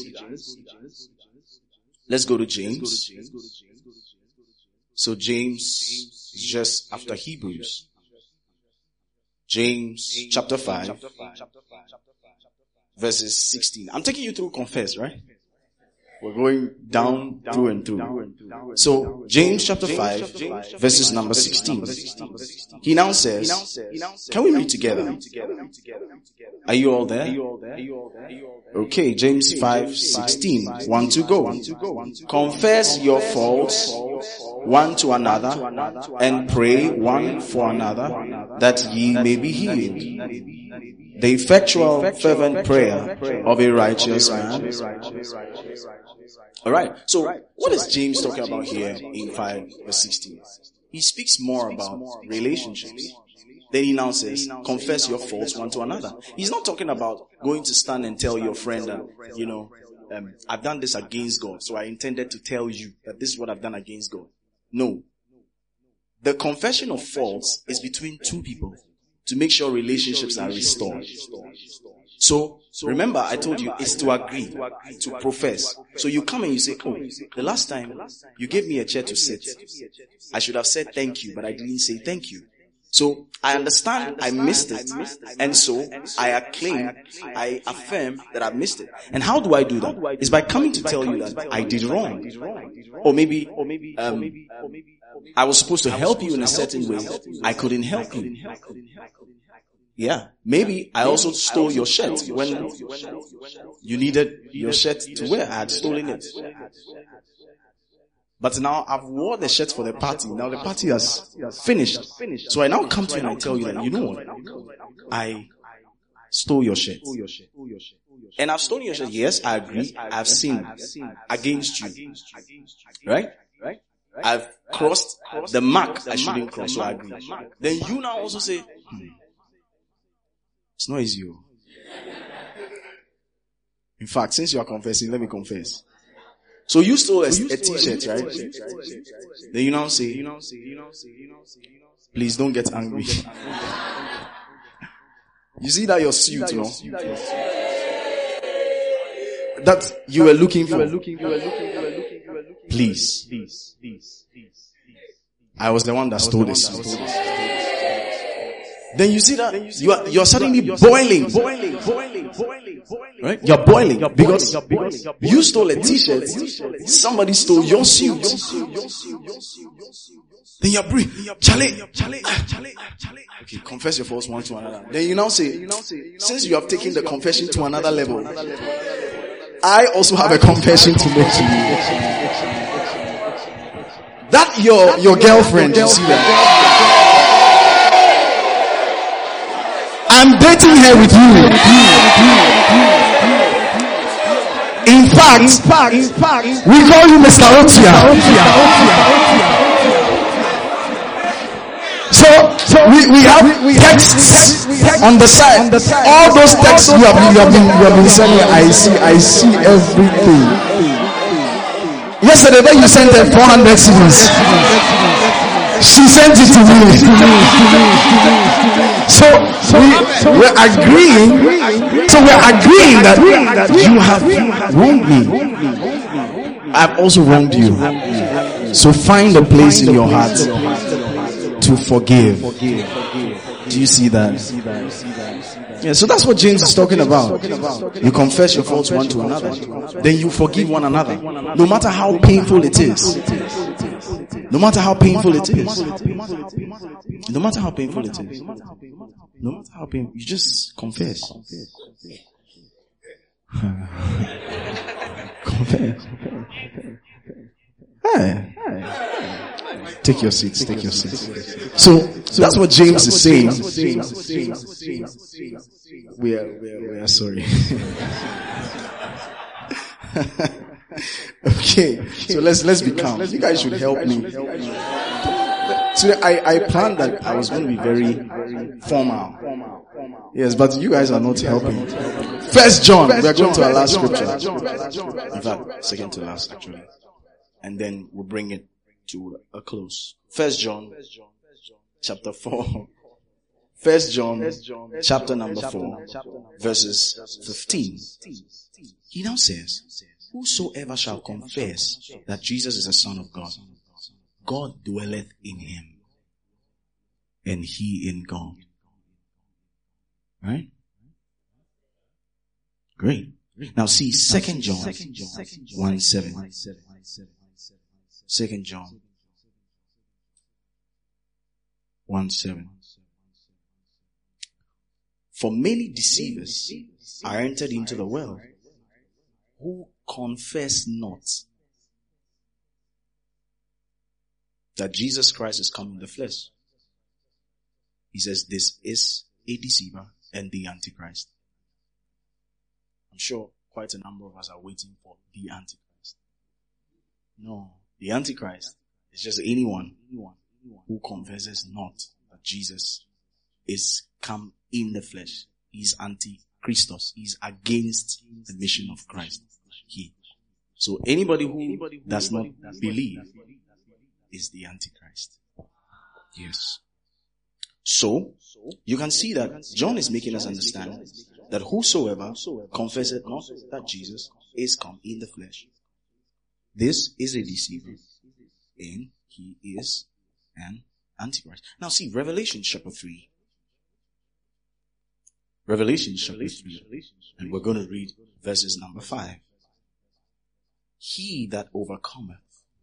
Let's go to James. So James is just after Hebrews. James chapter five, verses sixteen. I'm taking you through confess, right? We're going down through and through. So, James chapter five, verses number sixteen. He now says, can we read together? Are you all there? Okay, James five sixteen. One to go. Confess your faults one to another and pray one for another that ye may be healed. The effectual fervent prayer of a righteous man. Alright, so what is James talking about here in five verse sixteen? He speaks more about relationships. Then he now says, confess your faults one to another. He's not talking about going to stand and tell your friend that, you know, um, I've done this against God, so I intended to tell you that this is what I've done against God. No. The confession of faults is between two people to make sure relationships are restored. So, remember I told you it's to agree, to profess. So you come and you say, oh, the last time you gave me a chair to sit, I should have said thank you, but I didn't say thank you. So I understand I missed it, and so I acclaim, I affirm that I missed it. And how do I do that? It's by coming to tell you that I did wrong. Or maybe, um, I was supposed to help you in a certain way. I couldn't help you. Yeah. Maybe I also stole your shirt when you needed your shirt to wear. I had stolen it. But now I've worn the shirt for the party. Now the party has finished. So I now come to you and I tell you that, you know what? I stole your shirt. And I've stolen your shirt. Yes, I agree. I've sinned against you. Right? I've crossed the mark I shouldn't cross. So I agree. Then you now also say, hmm, it's not easy. In fact, since you are confessing, let me confess. So you stole a, a t-shirt, right? Then you now say, please don't get angry. You see that your suit, you know, that you were looking for. Please. I was the one that stole the suit. Then you see that you are, you're suddenly boiling. Right? You're boiling because you stole a t-shirt, somebody stole your suit. Then you're breathing. Charlie, Charlie, Charlie, Charlie. Okay, confess your faults one to another. Then you now say, since you have taken the confession to another level, I also have a confession to make to you. That your, your girlfriend, you see that? I'm dating her with you. In fact, we call you Mister Otia. So, so we, we have texts on the side. All those texts you have, you have been, you have been sending, I see, I see everything. Yesterday when you sent her four hundred cedis, she sent it to me. So we, we're agreeing, so we're agreeing that you have wronged me. I've also wronged you. So find a place in your heart to forgive. Do you see that? Yeah, so that's what James is talking about. You confess your faults one to another, then you forgive one another, no matter how painful it is. No matter how painful it is. No matter how painful it is. No matter how painful, you just confess. Confess. Hey. Take your seats, take your seats. So, that's what James is saying. We are, we are, we are sorry. Okay, so let's, let's be calm. You guys should help me. Today, I, I planned that I was going to be very formal. Yes, but you guys are not helping. First John, we are going to our last scripture. In fact, second to last actually. And then we'll bring it to a close. First John, chapter four. First John, chapter number four, verses fifteen. He now says, whosoever shall confess that Jesus is the Son of God, God dwelleth in him, and he in God. Right? Great. Now see, Second John one seven. Second John one seven. For many deceivers are entered into the world, who confess not that Jesus Christ is come in the flesh. He says this is a deceiver and the Antichrist. I'm sure quite a number of us are waiting for the Antichrist. No, the Antichrist is just anyone who confesses not that Jesus is come in the flesh. He's anti-Christos. He's against the mission of Christ. He. So anybody who does not believe is the Antichrist. Yes. So, you can see that John is making us understand that whosoever confesseth not that Jesus is come in the flesh, this is a deceiver, and he is an Antichrist. Now see, Revelation chapter three. Revelation chapter three. And we're going to read verses number five. He that overcometh,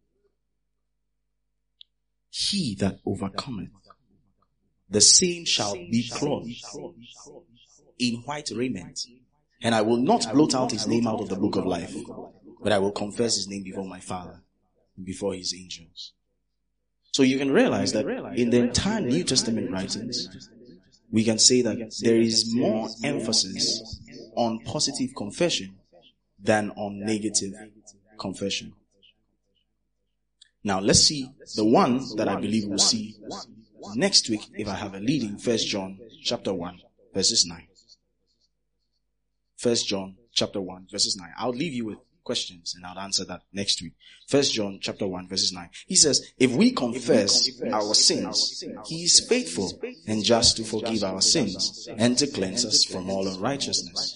he that overcometh, the same shall be clothed in white raiment. And I will not blot out his name out of the book of life, but I will confess his name before my Father and before his angels. So you can realize that in the entire New Testament writings, we can say that there is more emphasis on positive confession than on negative confession. Now let's see the one that I believe we'll see next week if I have a leading. First John chapter one verses nine. First John chapter one verses nine. I'll leave you with questions and I'll answer that next week. First John chapter one verses nine. He says, if we confess our sins, he is faithful and just to forgive our sins and to cleanse us from all unrighteousness.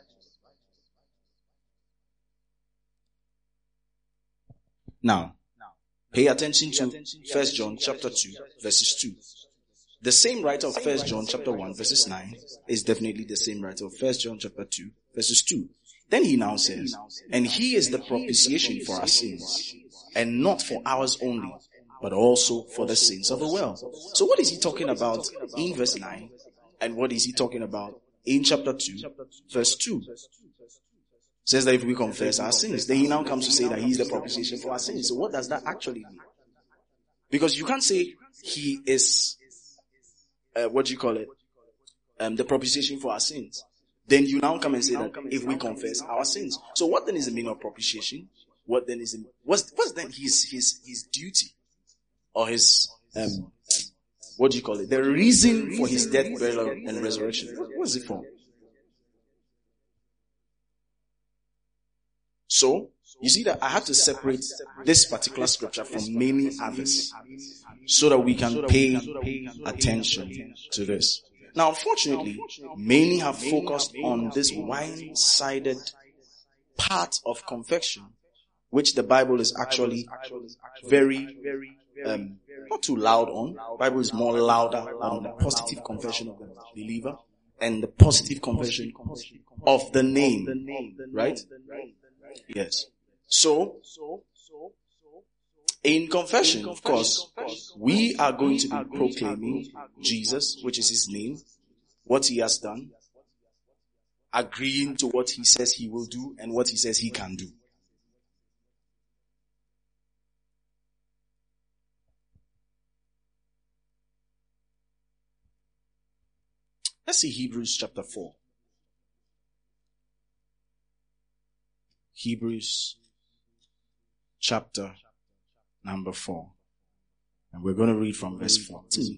Now, pay attention to First John chapter two verses two. The same writer of First John chapter one verses nine is definitely the same writer of First John chapter two verses two. Then he now says, and he is the propitiation for our sins, and not for ours only, but also for the sins of the world. So what is he talking about in verse nine? And what is he talking about in chapter two verse two? Says that if we confess our sins, then he now comes to say that he is the propitiation for our sins. So what does that actually mean? Because you can't say he is, uh, what do you call it? Um, the propitiation for our sins. Then you now come and say that if we confess our sins. So what then is the meaning of propitiation? What then is the, what's, what's then his, his, his duty? Or his, um, what do you call it? The reason for his death, burial, and resurrection. What is it for? So, you see that I have to separate this particular scripture from many others so that we can pay attention to this. Now, unfortunately, many have focused on this one-sided part of confession, which the Bible is actually very, um, not too loud on. The Bible is more louder on the positive confession of the believer and the positive confession of the name, right? Yes. So, in confession, of course, we are going to be proclaiming Jesus, which is his name, what he has done, agreeing to what he says he will do and what he says he can do. Let's see Hebrews chapter four. Hebrews chapter number four. And we're going to read from verse fourteen.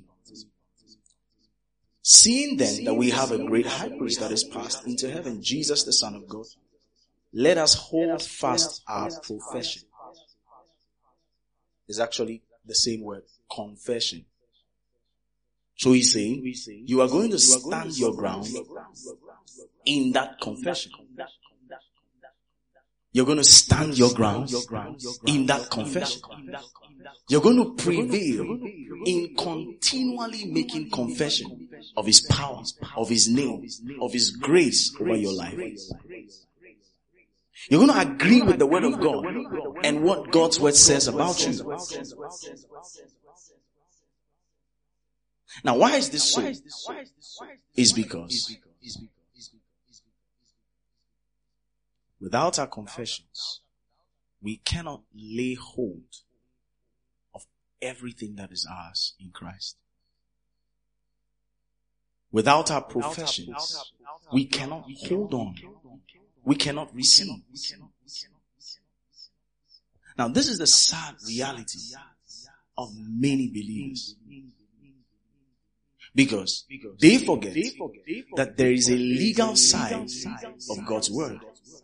Seeing then that we have a great high priest that is passed into heaven, Jesus the Son of God, let us hold fast our profession. It's actually the same word, confession. So he's saying, you are going to stand your ground in that confession. You're going to stand your ground in that confession. You're going to prevail in continually making confession of his power, of his name, of his grace over your life. You're going to agree with the word of God and what God's word says about you. Now, why is this so? It's because without our confessions, we cannot lay hold of everything that is ours in Christ. Without our professions, we cannot hold on. We cannot receive. Now, this is the sad reality of many believers. Because they forget that there is a legal side of God's word.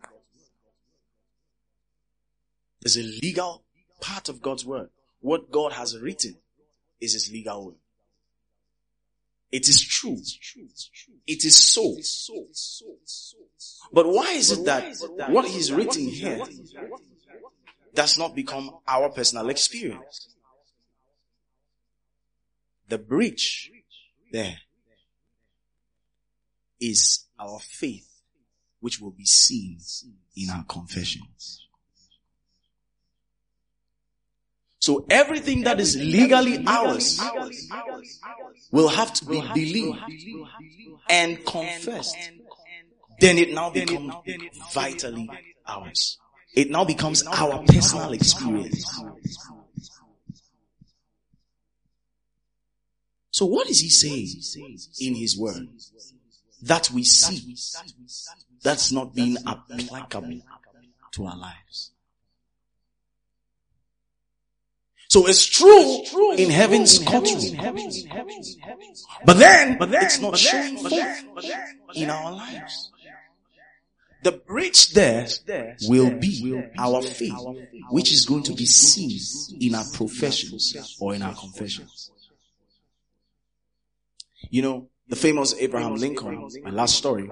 There's a legal part of God's word. What God has written is his legal word. It is true. It is so. But why is it that what he's written here does not become our personal experience? The breach there is our faith, which will be seen in our confessions. So everything that is legally ours will have to be believed and confessed. Then it now becomes vitally ours. It now becomes our personal experience. So what is he saying in his word that we see that's not being applicable to our lives? So it's true in heaven's courtroom, but then it's not showing forth in our lives. The breach there will be our faith, which is going to be seen in our professions or in our confessions. You know, the famous Abraham Lincoln, my last story,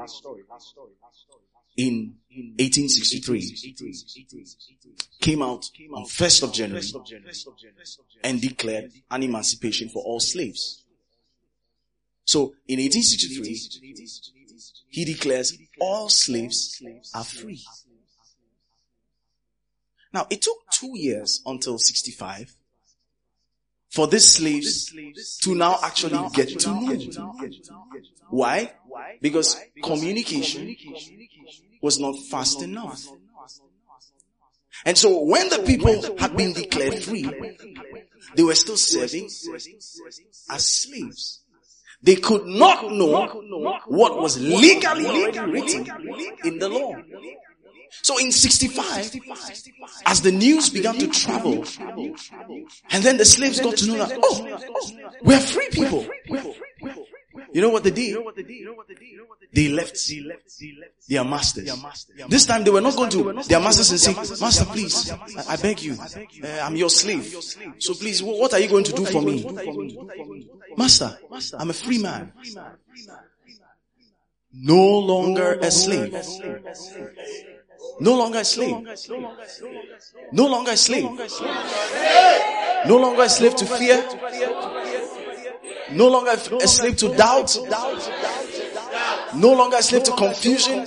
in eighteen sixty-three, came out on first of January and declared an emancipation for all slaves. So in eighteen sixty-three, he declares all slaves are free. Now, it took two years until sixty-five for these slaves to now actually get to know. Why? Because communication was not fast enough. And so when the people had been declared free, they were still serving as slaves. They could not know what was legally written in the law. So in sixty-five, as the news began to travel, and then the slaves got to know that, oh, we're free people. You know what they did? They left their masters. This time they were not going to their masters and say, Master, please, I beg you, uh, I'm your slave. So please, what are you going to do for me? Master, I'm a free man. No longer a slave. No longer a slave. No longer a slave. No longer a slave to fear. No longer a slave to doubt. No longer a slave to confusion.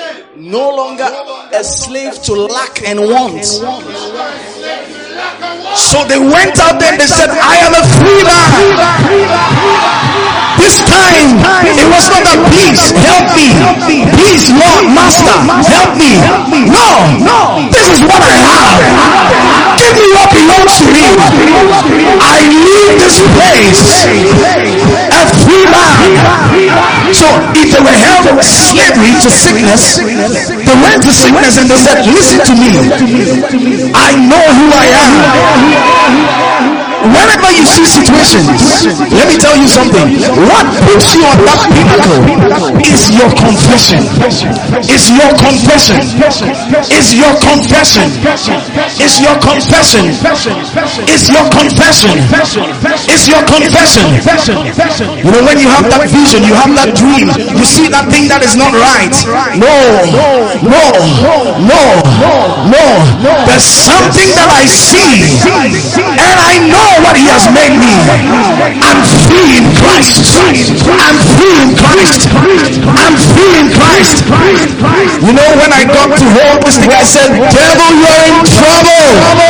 No longer a slave to lack and want. So they went out there and they said, I am a free man. This time, it was not a peace, help me. Peace, Lord, Master, help me. No, this is what I have. Give me what belongs to me. I leave this place a free man. So if they were held slavery to sickness, they went to sickness and they said, listen to me. I know who I am. Whenever you see situations, let me tell you something. What puts you on that pinnacle is your confession. Is your confession. Is your confession. Is your confession. Is your confession. Is your confession. You know, when you have that vision, you have that dream, you see that thing that is not right. No, no, no, no. There's something that I see, and I know what he has made me. I'm free in Christ. I'm free in Christ. I'm free in Christ. You know, when I got to hold this thing, I said, devil, you're in trouble.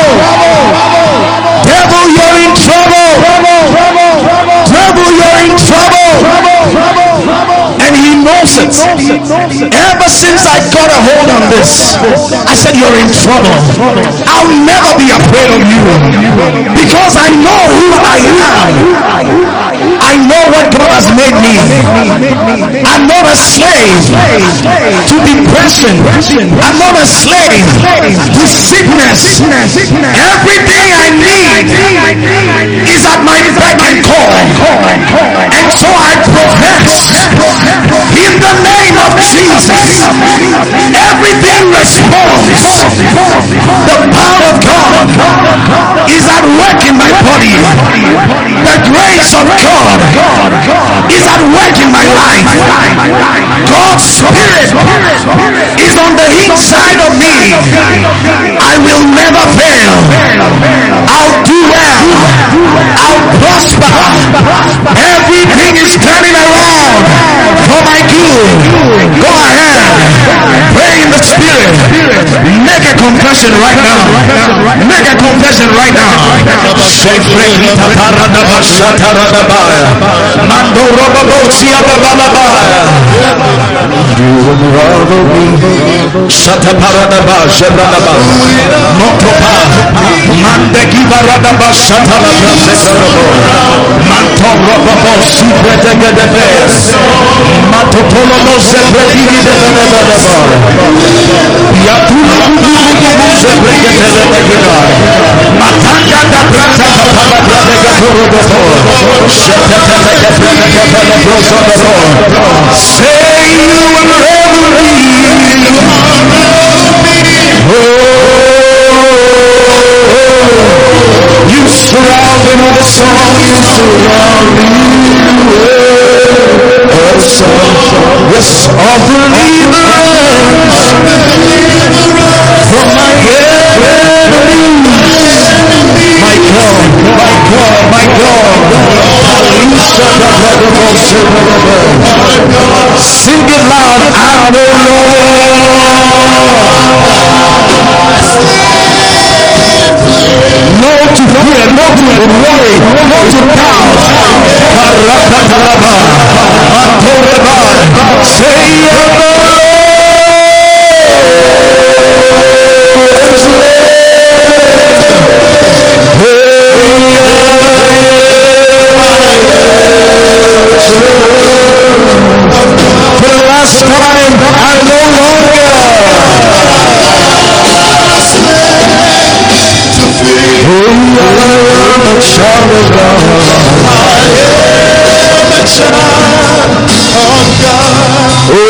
Devil, you're in trouble. Devil, you're in trouble. And he knows it. Ever since I got a hold on this, I said, you're in trouble. I'll never be afraid of you, because I know who I am. I know what God has made me. I'm not a slave to depression. I'm not a slave to sickness. Everything I need is at my beck and call. And so I profess in the name of Jesus, everything responds. The power of God is at work in my body. The grace of God is at work in my life. God's Spirit is on the inside of me. I will never fail. I'll do well. I'll prosper. Everything is turning around for my good. Go ahead. Pray in the Spirit. Make a confession right now. Make a confession right now. Mando Robobosia Babalabaya. You will rather be Shataparadaba Shebradaba Motopa Mandeki Baradaba Shatalaba Manto Robobo Supretega de Bes Matopolo Sebredi de Bedaba Yatula Sebrega de Bedaba Matanga da Brata Papa de Robobo say you will never leave. Oh, you surround me with a song, you surround me with a song. Yes, of deliverance from my enemies. My God, my God, my God. Sing it loud, I know no to fear, no to worry, no to doubt. Say for the last time, I no longer oh, I am a child of God. I am a child of God. Oh,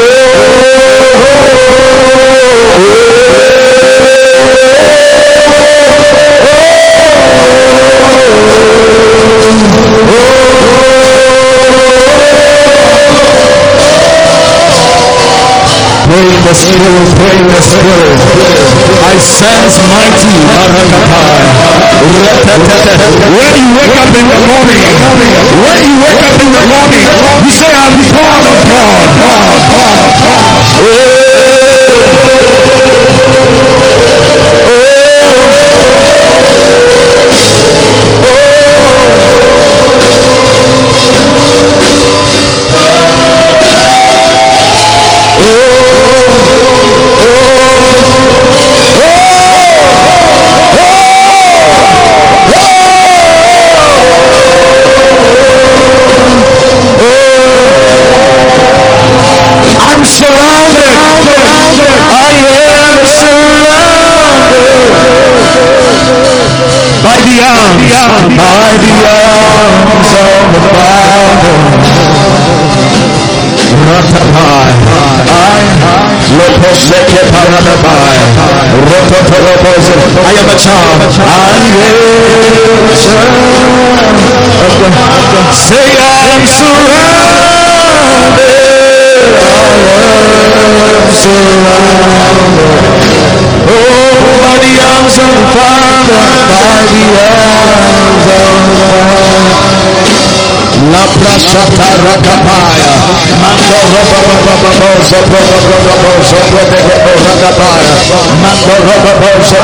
pray in the Spirit, pray in the Spirit. I sense mighty. When you wake up in the morning, when you wake up in the morning, you say, I'm born of God. by the arms of the Father. Ratapai, Loposeke Paradabai, Rototolopos. I am a child. I will say I'm surrounded. I am surrounded. Oh, by the arms of the Father, by the arms of the Father. La prasata rakapaya, mando roba roba roba roba roba roba rakapaya, mando roba roba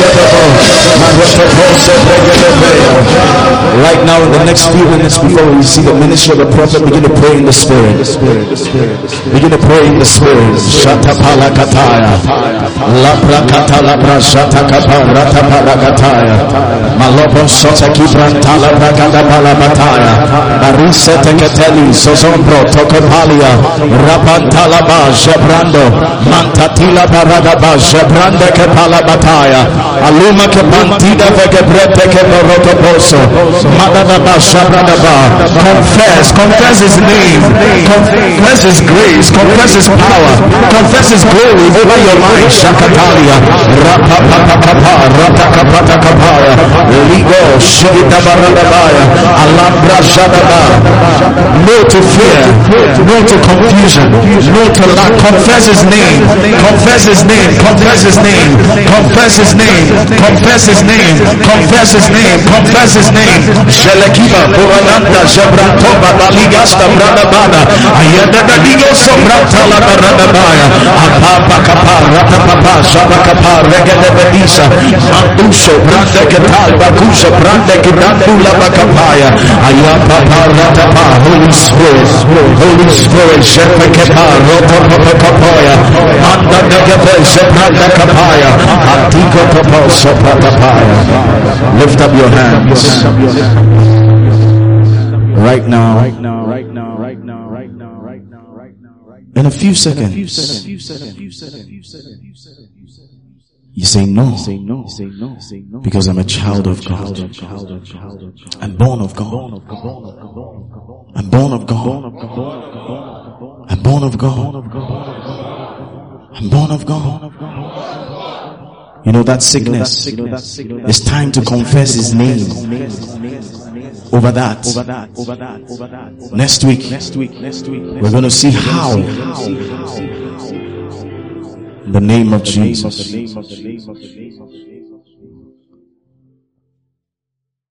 roba. Right now, in the next few minutes before we see the ministry of the prophet, begin to pray in the spirit. Begin to pray in the spirit. Shatapala kataya, la prakata la prasata kapara ratapala kataya, malopo sota kibranta la prakata pala bataya. Marise teketeli sozombro tokopalia rapantalaba jebrando mantatila paradaba jebrande ke palabataya aluma ke pantida vegebrete ke borotoposo madadaba jabradaba. Confess, confess his name, confess his grace, confess his power, confess his glory over your mind. Shakatalia rapapapakapa ratakapatakapaia ligo shiditabaradabaya alambra jadaba. No to fear, no to confusion, no to lack. Confess his name, confess his name, confess his name, confess his name, confess his name, confess his name, confess his name. Shelekiba, Borananda, Jabrantoba, Baligasta, Bradabana, Ayada Digo, Sobrata, La Baradabaya, Apapa Kapa, Ratapapa, Shabakapa, Regada Bedisa, Mandusho, Brande Ketal, Bakusha, Brande Kidandula Bakapaya, Ayapa. Holy Spirit, Holy Spirit, Shepekepa, Rotopopopoya, Manda Negate, Shepanda Kapaya, Antiko Popo, Sopatapaya. Lift up your hands. Right now, right now, right now, right now, right now, right now, right now, right now. In a few seconds, you say no, say no, say no, say no, because I'm a child of God. I'm born of God. I'm born of God. I'm born of God. I'm born of God. You know that sickness. It's time to confess his name over that. Next week, we're going to see how. In the name of Jesus.